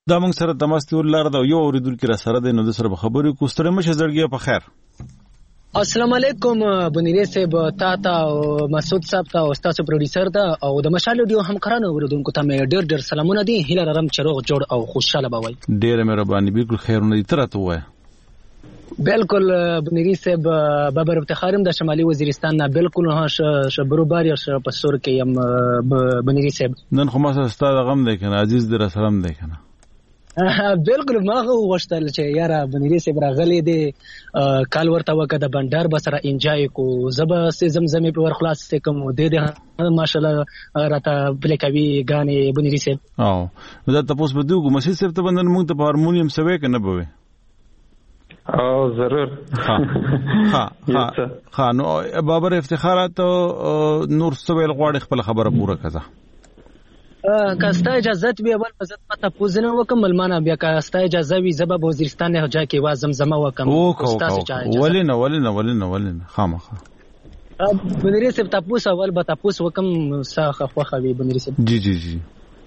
Speaker 3: دا موږ سره تماستی ولر دا یو اوریدونکو را سره د نو د سره خبرې کو ستړي مشه زړګي په خیر.
Speaker 8: السلام علیکم بنیری صاحب، تا ته او مسعود صاحب ته او تاسو پروډوسر ته او د مشال ډیو همکارانو اوریدونکو ته مې ډېر ډېر سلامونه دي. هیله لرم چې روغ جوړ او خوشاله به وئ.
Speaker 3: ډېر مهرباني، بالکل خیرونه دي. ترته وای
Speaker 8: بالکل بنیری صاحب، بابر افتخارم د شمالي وزیرستان نه بالکل ها شبرو بار یا پسور کې يم بنیری صاحب.
Speaker 3: نن خو ما سره ستاسو غم دی کنه، عزیز در سره هم دی کنه.
Speaker 8: بالکل ما غوښتل چې یاره بنیری صاحب راغلی دی کال ورته وکړه د بندر به سره انجای کو، زبه زمزمې په ورخلاص کوم د دې ماشاءالله راته بلې کوي غانې بنیری صاحب.
Speaker 3: او دا تاسو په دغه مسجد صاحب ته بندر موږ ته هارمونیم سوي کنه بوي.
Speaker 4: او ضرور.
Speaker 3: ها ها ها ها نو بابر افتخارات نور سویل غواړي خپل خبره پوره کړه.
Speaker 8: کاستا اجازه وی اول عزت پته پوزنه وکم ملمانه بیا کاستا اجازه وی زبا وزیرستان نه جا کې وا زمزمه وکم
Speaker 3: استاد اجازه ولینه ولینه ولینه ولینه خامخه
Speaker 8: بنیری صاحب تاسو اول به تاسو وکم ساخه خو خوي بنیری صاحب.
Speaker 3: جی جی جی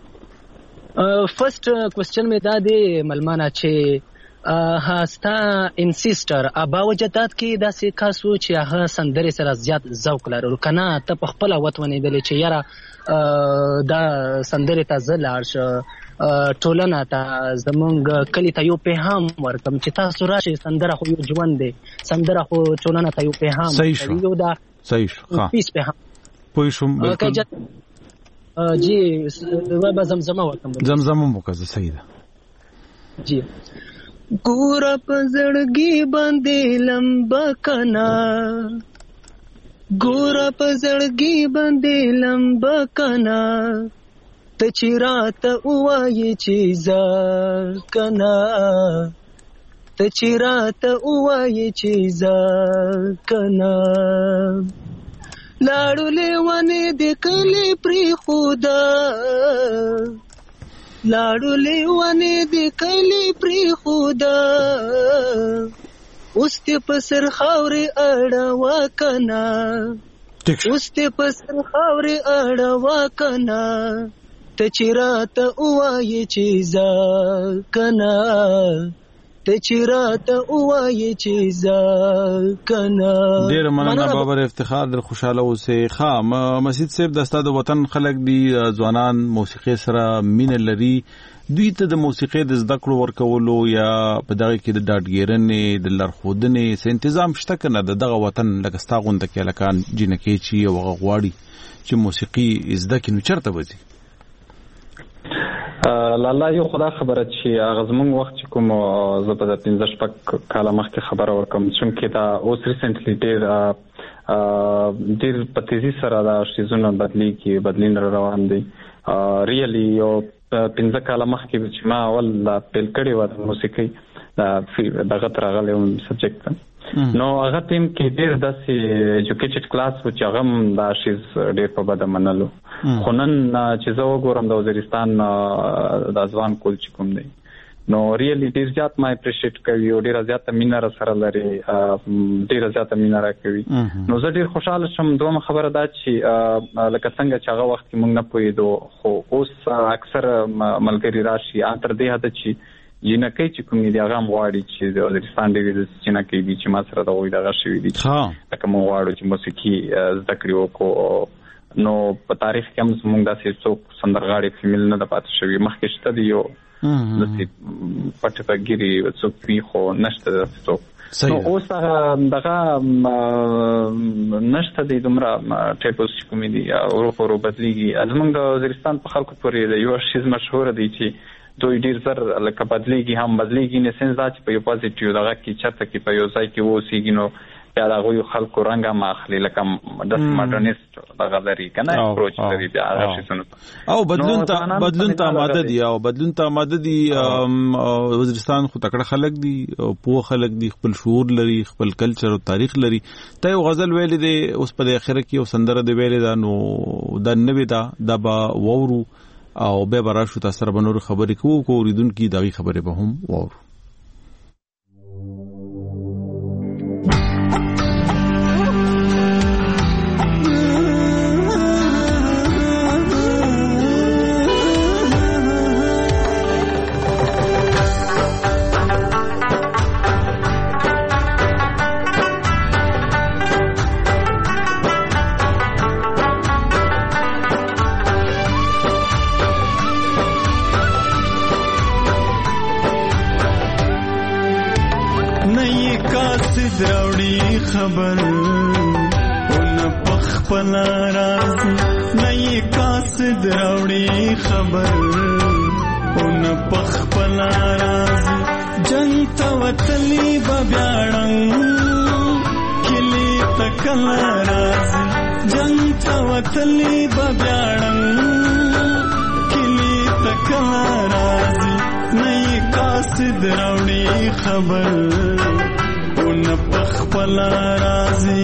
Speaker 8: فرست کوېسچن می دا دی ملمانه چې هاستا انسیسټر ابا وجدات کې دا سې کاسو چې هغه سندرې سره زیات ذوق لري کنه ته په خپل وتونې دلې چې یاره دا سندرې ته زلار ش ټولنه ته زمونږ کلی ته یو پیغام ورکم چې تاسو راشي سندره خو یو ژوند دی، سندره خو ټولنه ته یو پیغام یو دا
Speaker 3: صحیح ښه
Speaker 8: پیس پیغام
Speaker 3: پوه شوم. بالکل
Speaker 8: جی و زمزمه ورکم
Speaker 3: زمزمه مو کزه صحیح ده
Speaker 8: جی. ګور په زړګي باندې لمبا کنا، ګور په زړګي باندې لمبا کنا، ته چې راته وایې چې زار کنا، ته چې راته وایې چې زار کنا. لاړو لیوانې د کلی پرېښوده، لاړو لیوانې د کلی پرېښوده، اوس دې په سر خاورې اړوه کنه، اوس دې په سر خاورې اړوه کنه، ته چې راته ووایې چې زه کنه، ته چې راته ووایې چې زه کنه.
Speaker 3: ډېره مننه بابر افتخار، در خوشحاله اوسې. ښه مسجد صاحب د ستا د وطن خلک دي ځوانان موسیقي سره مینه لري، دوی ته د موسیقي د زده کړو ورکولو یا په دغه کې د ډاډګیرنې د لارښودنې څه تنظیم شته که نه؟ د دغه وطن لکه ستا غونده کې هلکان جینکۍ چې یو هغه غواړي چې موسیقي زده کړي نو چېرته به ځي؟
Speaker 4: لاله یو خدا خبره چې هغه زموږ وخت چې کوم زه به د پنځه شپږ کاله مخکې خبره ورکوم، چونکې دا اوس ریسنټلی ډېر ډېر په تیزي سره دا شیزونه بدلیږي، بدلون روان دی. ریلی یو پنځه کاله مخکې چې ما اول پیل کړې وه د موسیقۍ دغه ته راغلی وم سبجیکټ، نو هغه ټیم کې ډېر داسې ایجوکیټډ کلاس و چې هغه هم دا شیز ډېر په بده منلو. خو نن چې زه وګورم د وزیرستان دا ځوان کول چې کوم دی نو ریلی ډېر زیات ما اپریشیټ کوي او ډېره زیاته مینه را سره لري، ډېره زیاته مینه را کوي. نو زه ډېر خوشحاله شم. دومره خبره دا چې لکه څنګه چې هغه وخت کې موږ نه پوهېدو، خو اوس اکثر ملګري راشي ان تر دې حده چې جینکۍ چې کوم دي هغه هم غواړي چې د وزیرستان ډېرې جینکۍ دي چې ما سره د هغوی دغه شوي دي، لکه موږ غواړو چې موسیقي زده کړي وکړو. نو په تاریخ کې هم زموږ داسې څوک سندرغاړي فیمیل نه ده پاتې شوي. مخکې شته دي یو داسې پټې پګیرې څوک وي خو نشته داسې څوک. نو اوس هغه دغه نشته دی دومره ټیپوس چې کومې دي ورو په ورو بدلېږي. زموږ د وزیرستان په خلکو پورې د یو شیز مشهوره دی چې دوی ډېر زر لکه بدلېږي هم بدلېږي نه سنس دا چې په یو پازیټیو دغه کې چېرته کې په یو ځای کې واوسېږي نو بیا د هغوی خلکو رنګ هم اخلي لکه داسې ماډرنسټ دغه لري که نه اپروچ لري بیا هغه شیزونو ته
Speaker 3: او بدلون ته بدلون ته آماده دي او بدلون ته آماده دي. وزیرستان خو تکړه خلک دي، پوه خلک دي، خپل شعور لري، خپل کلچر او تاریخ لري. ته یو غزل ویلې دی اوس په د اخره کې یو سندره دی ویلې ده نو دا نوې ده، دا به وورو او بیا به راشو تاسو سره به نور خبرې کوو کو اوریدونکي دغې خبرې به هم واورو.
Speaker 5: قاصد راوړي خبر اون پخپل راځي نه یې قاصد راوړي خبر اون پخپل راځي جنگ ته وتلی ببیاړم کلی تکل راځي جنگ ته وتلی ببیاړم کلی تکل راځي نه یې قاصد راوړي خبر اون پخپل راځي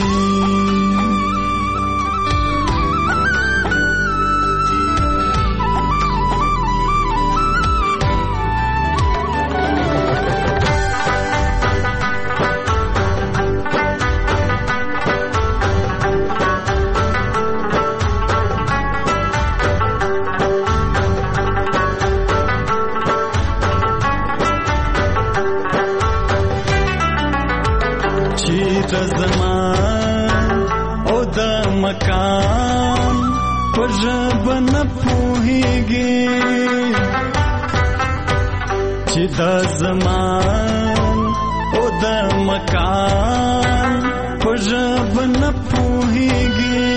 Speaker 5: مکان پژب نه پوهیږي چې دا زمان او دا مکان پژب نه پوهیږي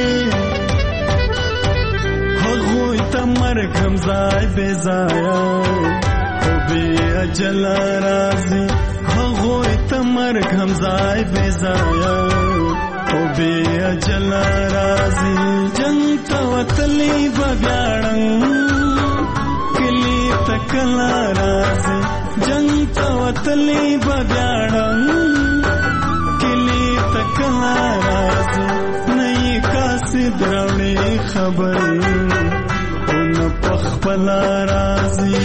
Speaker 5: هغوی ته مرګ هم ځای بې ځایه خو بې اجله راځي هغوی ته مرګ هم ځای بې ځایه او بے اجل راځي جنگ ته وتلی ببیاړم کلی تکل راځي جنگ ته وتلی ببیاړم کلی تکل راځي نه یې قاصد راوړي خبر اون پخپل راځي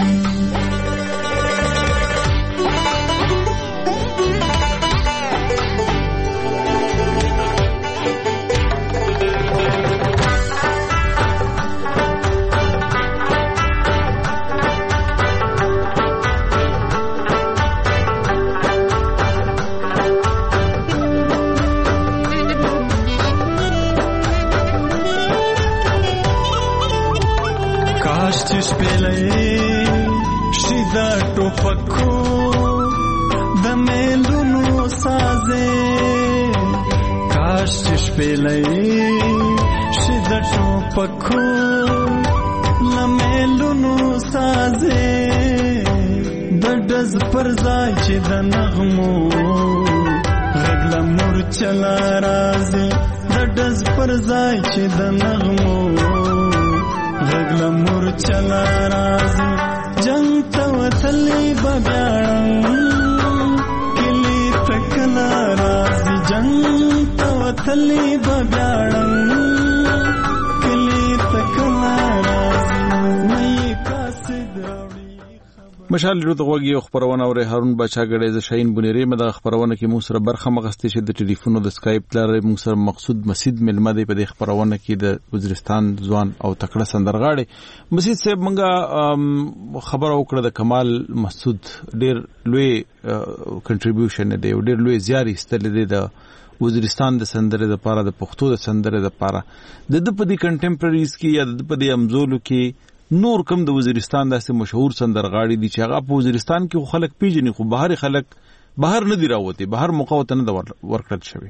Speaker 5: شیدا ټوپکو د میلونو سازه کاش چې شپېلې شیدا ټوپکو د میلونو سازه د دز پر ځای چې د نغمو غږ مور چلا راځي د دز پر ځای چې د نغمو غږ مور چلا راځي جنگ ته وتلی ببیاړم کلی تکل راځي جنگ ته وتلی ببیاړم کلی تکل راځي نه یې قاصد راوړي
Speaker 3: مشال لرو د غوږی خبرونه اوري هارون بچا غړې ز شاهین بنيري مده خبرونه کې مو سره برخه مغستې شه د ټلیفون او د اسکایپ لاره مو سره مقصود مسجد ملمه دی په دې خبرونه کې د وزیرستان ځوان او تکړه سندرغاړي مسجد صاحب منګه خبر او کړه د کمال مسعود ډېر لوی کنټریبیوشن دی او ډېر لوی زیاري ستل دی د وزیرستان د سندره د پاره د پښتو د سندره د پاره د د په دې کنټمپرریز کې یا د په دې امزولو کې نور کم د وزیرستان داسې مشهور سندرغاړي دي چې هغه په وزیرستان کې خلک پیژني خو بهر خلک بهر نه دی راوته بهر مقاومت نه ورکړل شوی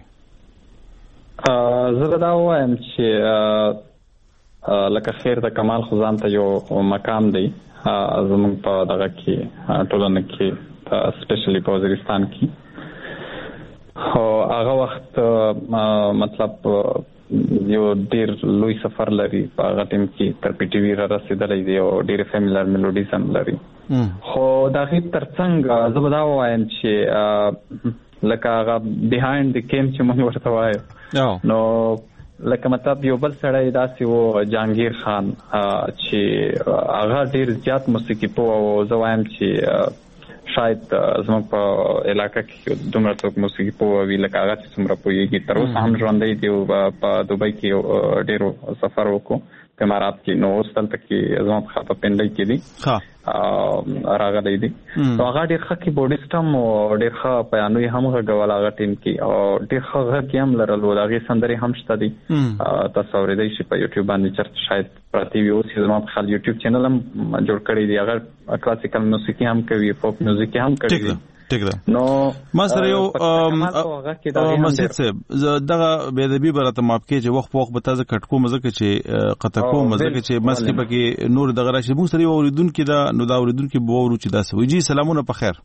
Speaker 4: زه دا وایم چې لکه خیر د کمال خزان ته یو مقام دی زموږ په دغه کې ټولنه کې سپیشلی په وزیرستان کې خو هغه وخت مطلب یو ډیر لوی سفر لري په هغه ټیم کې تر پی ټی وی را رسیدلې دی او ډیر فیملیار میلوډیز هم لري خو دا غي ترڅنګ زه به دا وایم چې لکه هغه بیهایند د کیم چې موږ ورته وایو نو لکه مطلب یو بل سړی داسې و جهانگیر خان چې هغه ډیر زیات موسیقي په او زه وایم چې شاید زموږ په علاقه کې دومره څوک موسیقي په وی لکه هغه چې څومره پوهیږي تر اوسه هم ژوندی دی او په دوبۍ کې ډېرو سفر وکړو په امارات کې نو اوس دلته کې زما په خاطر پنډۍ کې دي راغلی دی نو هغه ډېر ښه کیبورډیسټ هم او ډېر ښه پیانوي هم غږول هغه ټیم کې او ډېر ښه غږ یې هم لرل او د هغې سندرې هم شته دي تاسو اورېدی شئ په یوټیوب باندې چېرته شاید پرتې وي اوس یې زما په خیال یوټیوب چینل هم جوړ کړی دی هغه کلاسیکل موسیقي هم کوي فوک میوزیک هم کوي
Speaker 3: ټیک ده.
Speaker 4: نو
Speaker 3: ما سره یو مسجد صاحب دغه بے ادبی برته ماپ کې چې وخت په وخت به تاسو کټکو مزه کې چې قطکو مزه کې چې مسکه پکې نور دغه راشي موږ سره اوریدونکو دا نو دا اوریدونکو به ورو چې تاسو وي. جی سلامونه په خیر.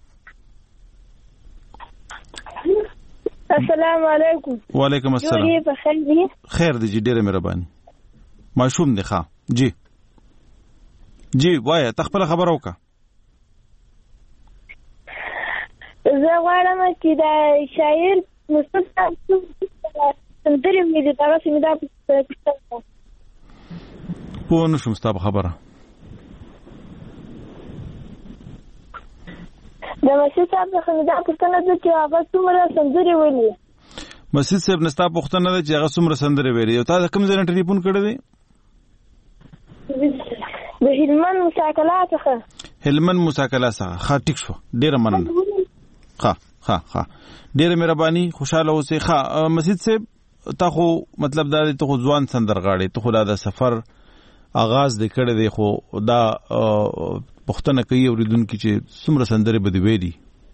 Speaker 9: السلام علیکم.
Speaker 3: وعلیکم السلام.
Speaker 9: جوړې په خیر دي؟
Speaker 3: خیر دي جی ډیره مهرباني. ماشوم دی ښا جی جی وای ته خپل خبر وکړه.
Speaker 9: زه غواړم چې دا شاعر مصطفی سندرې مې د هغه سمې دا پوښتنه
Speaker 3: پوه نه شوم ستا په خبره.
Speaker 9: د مسجد صاحب څخه مې دا پوښتنه ده چې هغه څومره سندرې ویلي.
Speaker 3: مسجد صاحب نه ستا پوښتنه ده چې هغه څومره سندرې ویلي. تا کوم ځای نه ټلیفون کړی دی؟
Speaker 9: د هلمند مساکلا څخه.
Speaker 3: هلمند مساکلا څخه ښه ټیک شو ډیره مننه. ښه ښه ښه ډیره مهرباني خوشاله اوسئ. ښه مسجد صاحب تا خو مطلب دا دی ته خو ځوان سندرغاړی ته خو دا د سفر آغاز دې کړی دی خو دا پوښتنه کوي اوریدونکي چې څومره سندرې به دې ویلي.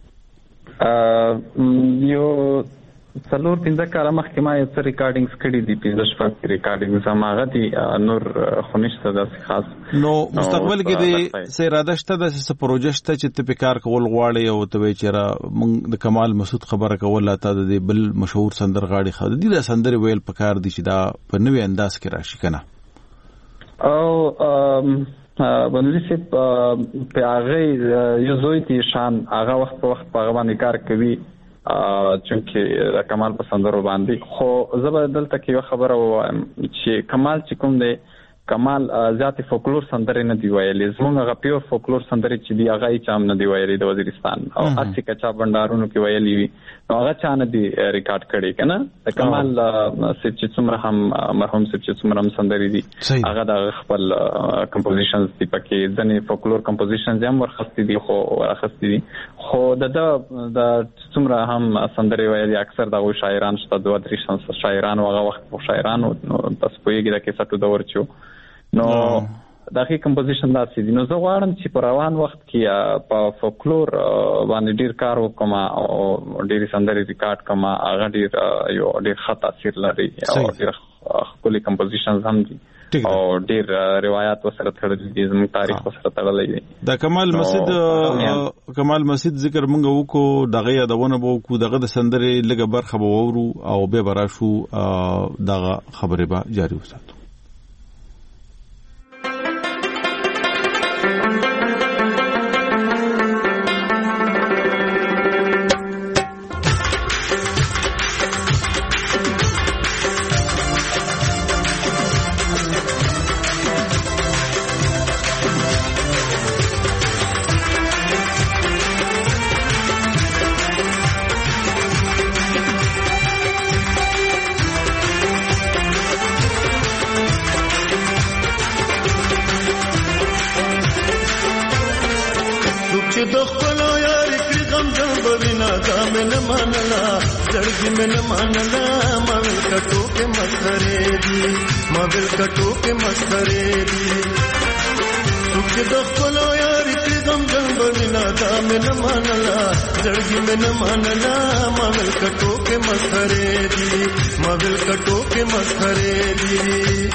Speaker 4: یو څلور پنځه کاله مخکې ما یو څه ریکارډینګز کړي دي پنځه شپږ ریکارډینګز هماغه دي نور خو نشته داسې خاص.
Speaker 3: نو مستقبل کې دې څه اراده شته داسې څه پروژه شته چې ته پې کار کول غواړې او ته وایې چې یاره موږ د کمال مسعود خبره کوله تا د دې بل مشهور سندرغاړي ښه د دې دا سندرې ویل پکار دي چې دا په نوي انداز کې راشي که نه؟
Speaker 4: او بندري صاحب په هغه یو زوی دی شان هغه وخت په وخت په هغه باندې کار کوي چونکه د کمال په سندرو باندې. خو زه به دلته کې یو خبره ووایم چې کمال چې کوم دی کمال ذاتي فولکلور سندرې نه دی ویلي. زموږ هغه پیور فولکلور سندرې چې دی هغه یې چا هم نه دی ویلي د وزیرستان او هسې که چا بنډارونو کې ویلي وي نو هغه چا نه دی ریکارډ کړی که نه. د کمال صاحب چې څومره هم مرحوم صاحب چې څومره هم سندرې دي هغه د خپل کمپوزیشنز دي پکې ځینې فولکلور کمپوزیشنز هم ورخستې دي خو ورخستې دي خو د ده د څومره هم سندرې ویلي اکثر د هغوی شاعران شته دوه درې شاعرانو هغه وخت شاعرانو نو تاسو پوهېږي د کیسټو دور چې نو دغه کمپوزیشن داسې دي. نو زه غواړم چې په روان وخت کې په فولکلور باندې ډیر کار وکړم او ډېرې سندرې ریکارډ کړم. هغه ډېر یو ډېر ښه تاثیر لري او ډېر ښکلي کمپوزیشنز هم دي او ډېر روایات ورسره تړلي دي زموږ تاریخ ورسره تړلی دی.
Speaker 3: د کمال مسجد کمال مسجد ذکر موږ وکړو دغه یادونه به وکړو دغه د سندرې لږه برخه به واورو او بیا به راشو دغه خبرې به جاري وساتو.
Speaker 5: من مانلا مول کټو کې مسخره دي مول کټو کې مسخره دي سوچ د خپل یار کې غم جن بنا دا من مانلا زړګي من مانلا مول کټو کې مسخره دي مول کټو کې مسخره دي.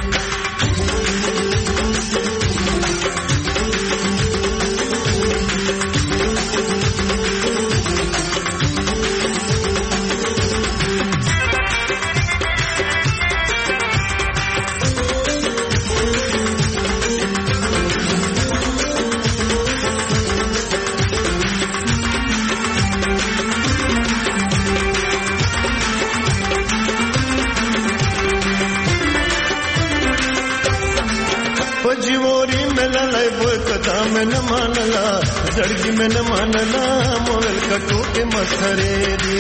Speaker 5: من مانلا زړګي من مانلا مول کټو کې مسخره دي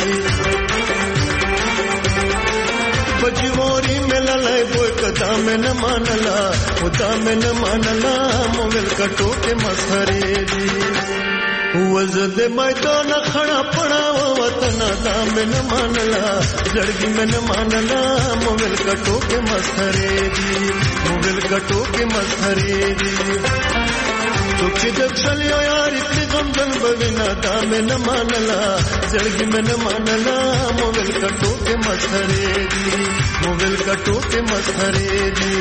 Speaker 5: بجوري مللای بو کدا من مانلا خدا من مانلا مول کټو کې مسخره دي وزد میدان خړا پړا وطن دا من مانلا زړګي من مانلا مول کټو کې مسخره دي مول کټو کې مسخره دي تو چې د چل یو یار غم جن بوینا دا میں نہ مانلا زړګي میں نہ مانلا موبل کټو کې مسخره دي موبل کټو کې مسخره دي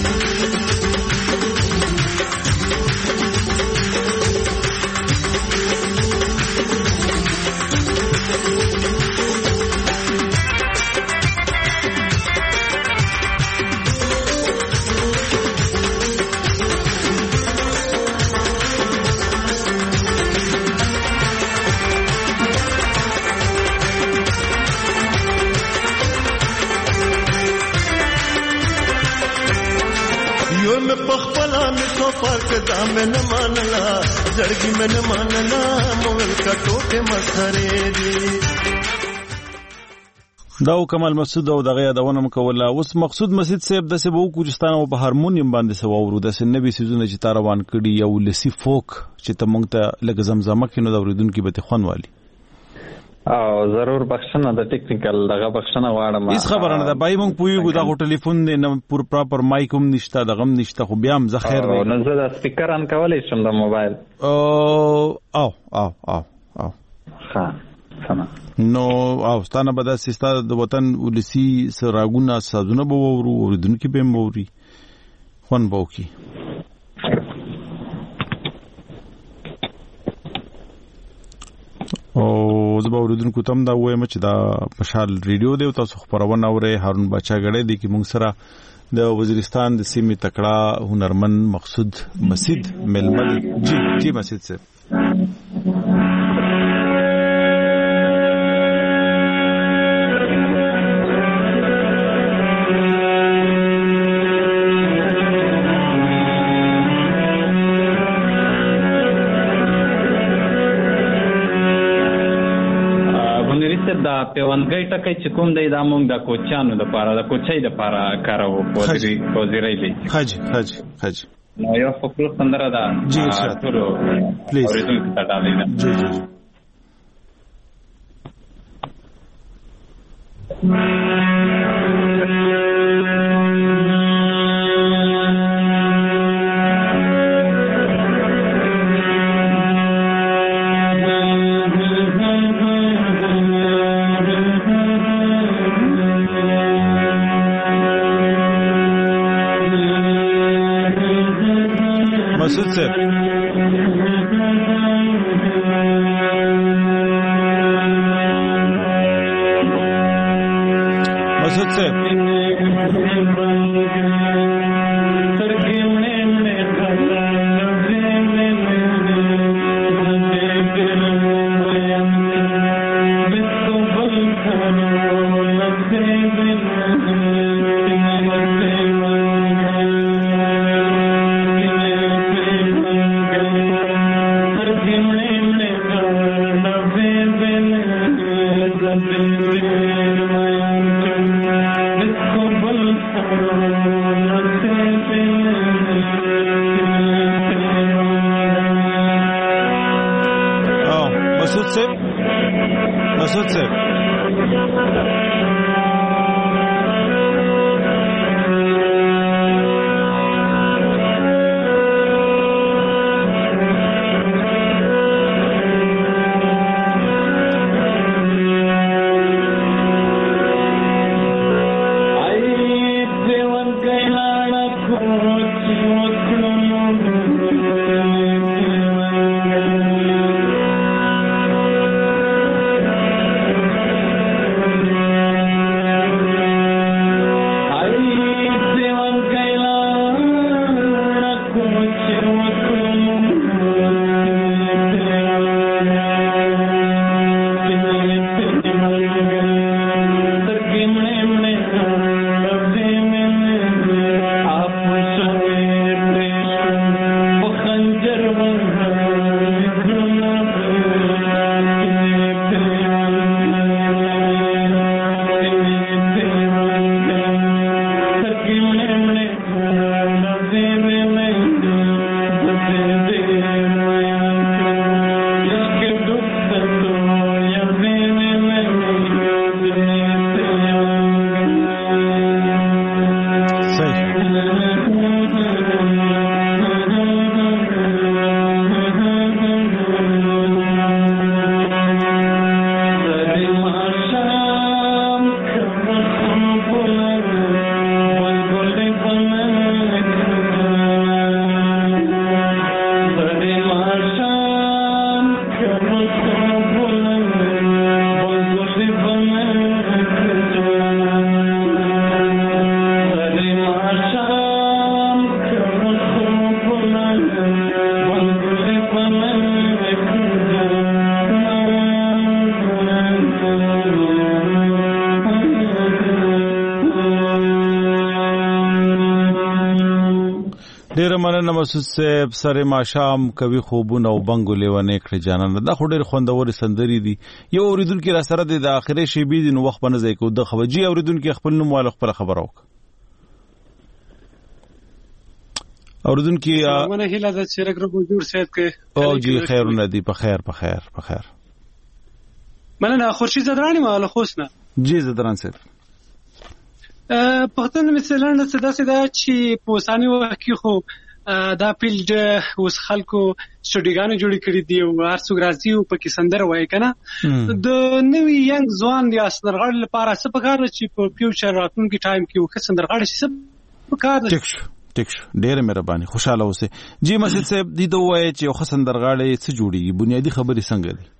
Speaker 5: دا میں نہ مانلا زړګي میں نہ مانلا موبل کټو کې مسخره دي
Speaker 3: دا کمال مسعود او دغه یادونه مکوله اوس مقصود مسجد صاحب د سبو کوجستان او په هارمونیم باندې سو ورو د سنبي سيزونه چې تاروان کړي یو لسی فوک چې ته مونږ ته لګ زمزمه کې نو د اوریدونکو به تخون والی
Speaker 4: او ضرور بخښنه د ټیکنیکل دغه بخښنه غواړم
Speaker 3: هیڅ خبره نه ده بای مونږ پویګو دا ټلیفون نه پور پراپر مایک هم نشته دغه هم نشته خو بیا هم زه خیر
Speaker 4: نه نو زه د سپیکر ان کولای شم د موبایل
Speaker 3: او او او او او
Speaker 4: ها سم
Speaker 3: نو او ستانه به د سیستم د وطن ولسی سراغونه سازونه به ورو اوریدونکو به موري خون بوکي او زبا اوریدونکو تم دا وایم چې دا مشال ریډیو دی تاسو خبرونه اورئ هارون بچا غړې دی کې موږ سره د وزیرستان د سیمې تکړه هنرمن مقصود مسعود ململ جی جی مسعود صاحب
Speaker 4: پیوندګۍ ټکي چې کوم دی دا مونږ د کوچانو د پاره د کوچۍ د پاره کارو پوزري پوزري دی
Speaker 3: حاجی حاجی حاجی
Speaker 4: نو یو فکر څنګه دا
Speaker 3: جی ارشاد پلیز
Speaker 4: اوریدونکو ته ډالې
Speaker 3: جی جی مسعود صاحب مسعود صاحب مسعود صاحب ډیر مننه مسعود صاحب سره ما شام کوي خوبونه او بنګو لیونه کړی جانان دا خو ډیر خوندور سندري دي یو اوریدونکو را سره د اخري شی بي د وخت باندې ځای کو د خوجي اوریدونکو خپل نوم والو خبر خبر وک اوریدونکو
Speaker 10: ونه هله د شرک رګو جوړ سید کې
Speaker 3: او جی خیرونه دي په خیر په خیر په خیر
Speaker 10: مننه خورشید زدرانی ما له خوسنه
Speaker 3: جی زدران صاحب
Speaker 10: پختن مثلا صدا صدا چې په ثاني وخت کې خو دا فیلډ اوس خلکو سټډیګانو جوړی کړی دی او هر څو راځي او پکې سندره وایي کنه د نوی ینګ ځوان دی سندرغاړي لپاره څه پکار چې په فیوچر راتلونکي ټایم کې وخت سندرغاړي څه پکار دی
Speaker 3: ټیک ټیک ډېر مهرباني خوشاله اوسه جی مسعود صاحب دی دوه وایي چې خو سندرغاړي څه جوړیږي بنیادی خبرې څنګه دي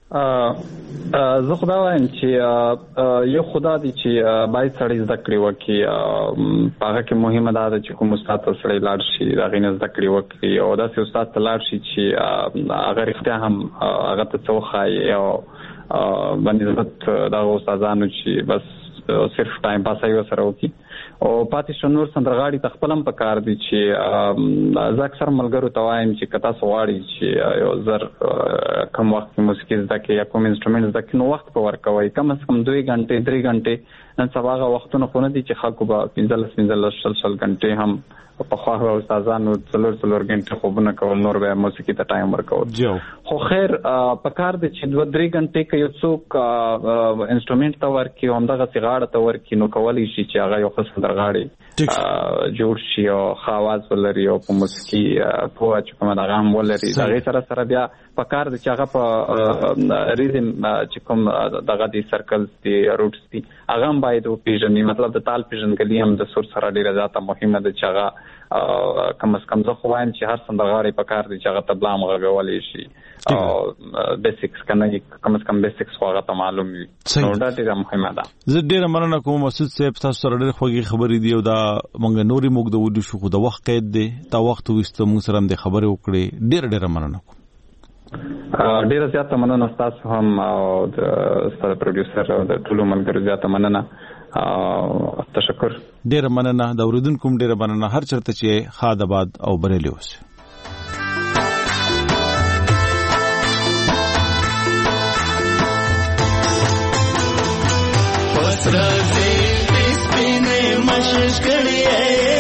Speaker 4: زه خدا وایم چې یو خدا دی چې باید سړی زده کړي وکړي هغه کې مهمه ده چې کوم استاد ته سړی لاړ شي هغه نه زده کړي وکړي او داسې استاد ته لاړ شي چې هغه رښتیا هم هغه ته څه وښایي او بنسبت دغه استادانو چې بس صرف ټایم پاس یې سره وکړي او پاتې شو نور سندرغاړي تخپلم په کار دي چې زه اکثر ملګرو ته وایم چې کتا سواړي چې یو زر کم وخت موسیقي زده کې یا کوم انسټرومنټ زده کې نو وخت په ورکوي کم از کم دوه غنټې درې غنټې نن سبا هغه وختونه خو نه دي چې خلکو به پنځلس پنځلس شل شل غنټې هم په خواهو استادانو څلور څلور غنټې خوبونه کول نور به موسیقي ته ټایم ورکول خو خیر په کار دي چې دوه درې غنټې کې یو څوک انسټرومنټ ته ورکي همدغه سیغاړه ته ورکي نو کولی شي چې هغه یو ښه سندرغاړي جوړ شي او ښه اواز ولري او په موسیقي پوهه چې کومه دغه هم ولري هغې سره سره بیا په کار دي چې هغه په ریزم چې کوم دغه دي سرکلز دي روټس دي هغه هم باید وپېژني مطلب د تال پېژندګلي هم د سور سره ډېره زیاته مهمه ده چې هغه کم از کم زه خو وایم چې هر سندرغاړی په کار دی چې هغه تبلا هم غږولی شي او بیسکس که نه کم از کم بیسکس خو هغه ته معلوم وي نو دا ډېره مهمه ده
Speaker 3: زه ډېره مننه کوم مسعود صاحب تاسو سره ډېرې خوږې خبرې دي او دا موږ نورې موږ د وډو شو خو د وخت قید دی تا وخت وویسته موږ سره هم د خبرې وکړې ډېره ډېره مننه کوم
Speaker 4: ډېره زیاته مننه ستاسو هم او د ستاسو پروډیوسر او د ټولو ملګرو زیاته مننه تشکر
Speaker 3: ډېره مننه د اوریدونکو هم ډېره مننه هر چېرته چې ښاد آباد او بریالي اوسئ
Speaker 5: پس راځي سپینې مشش کړي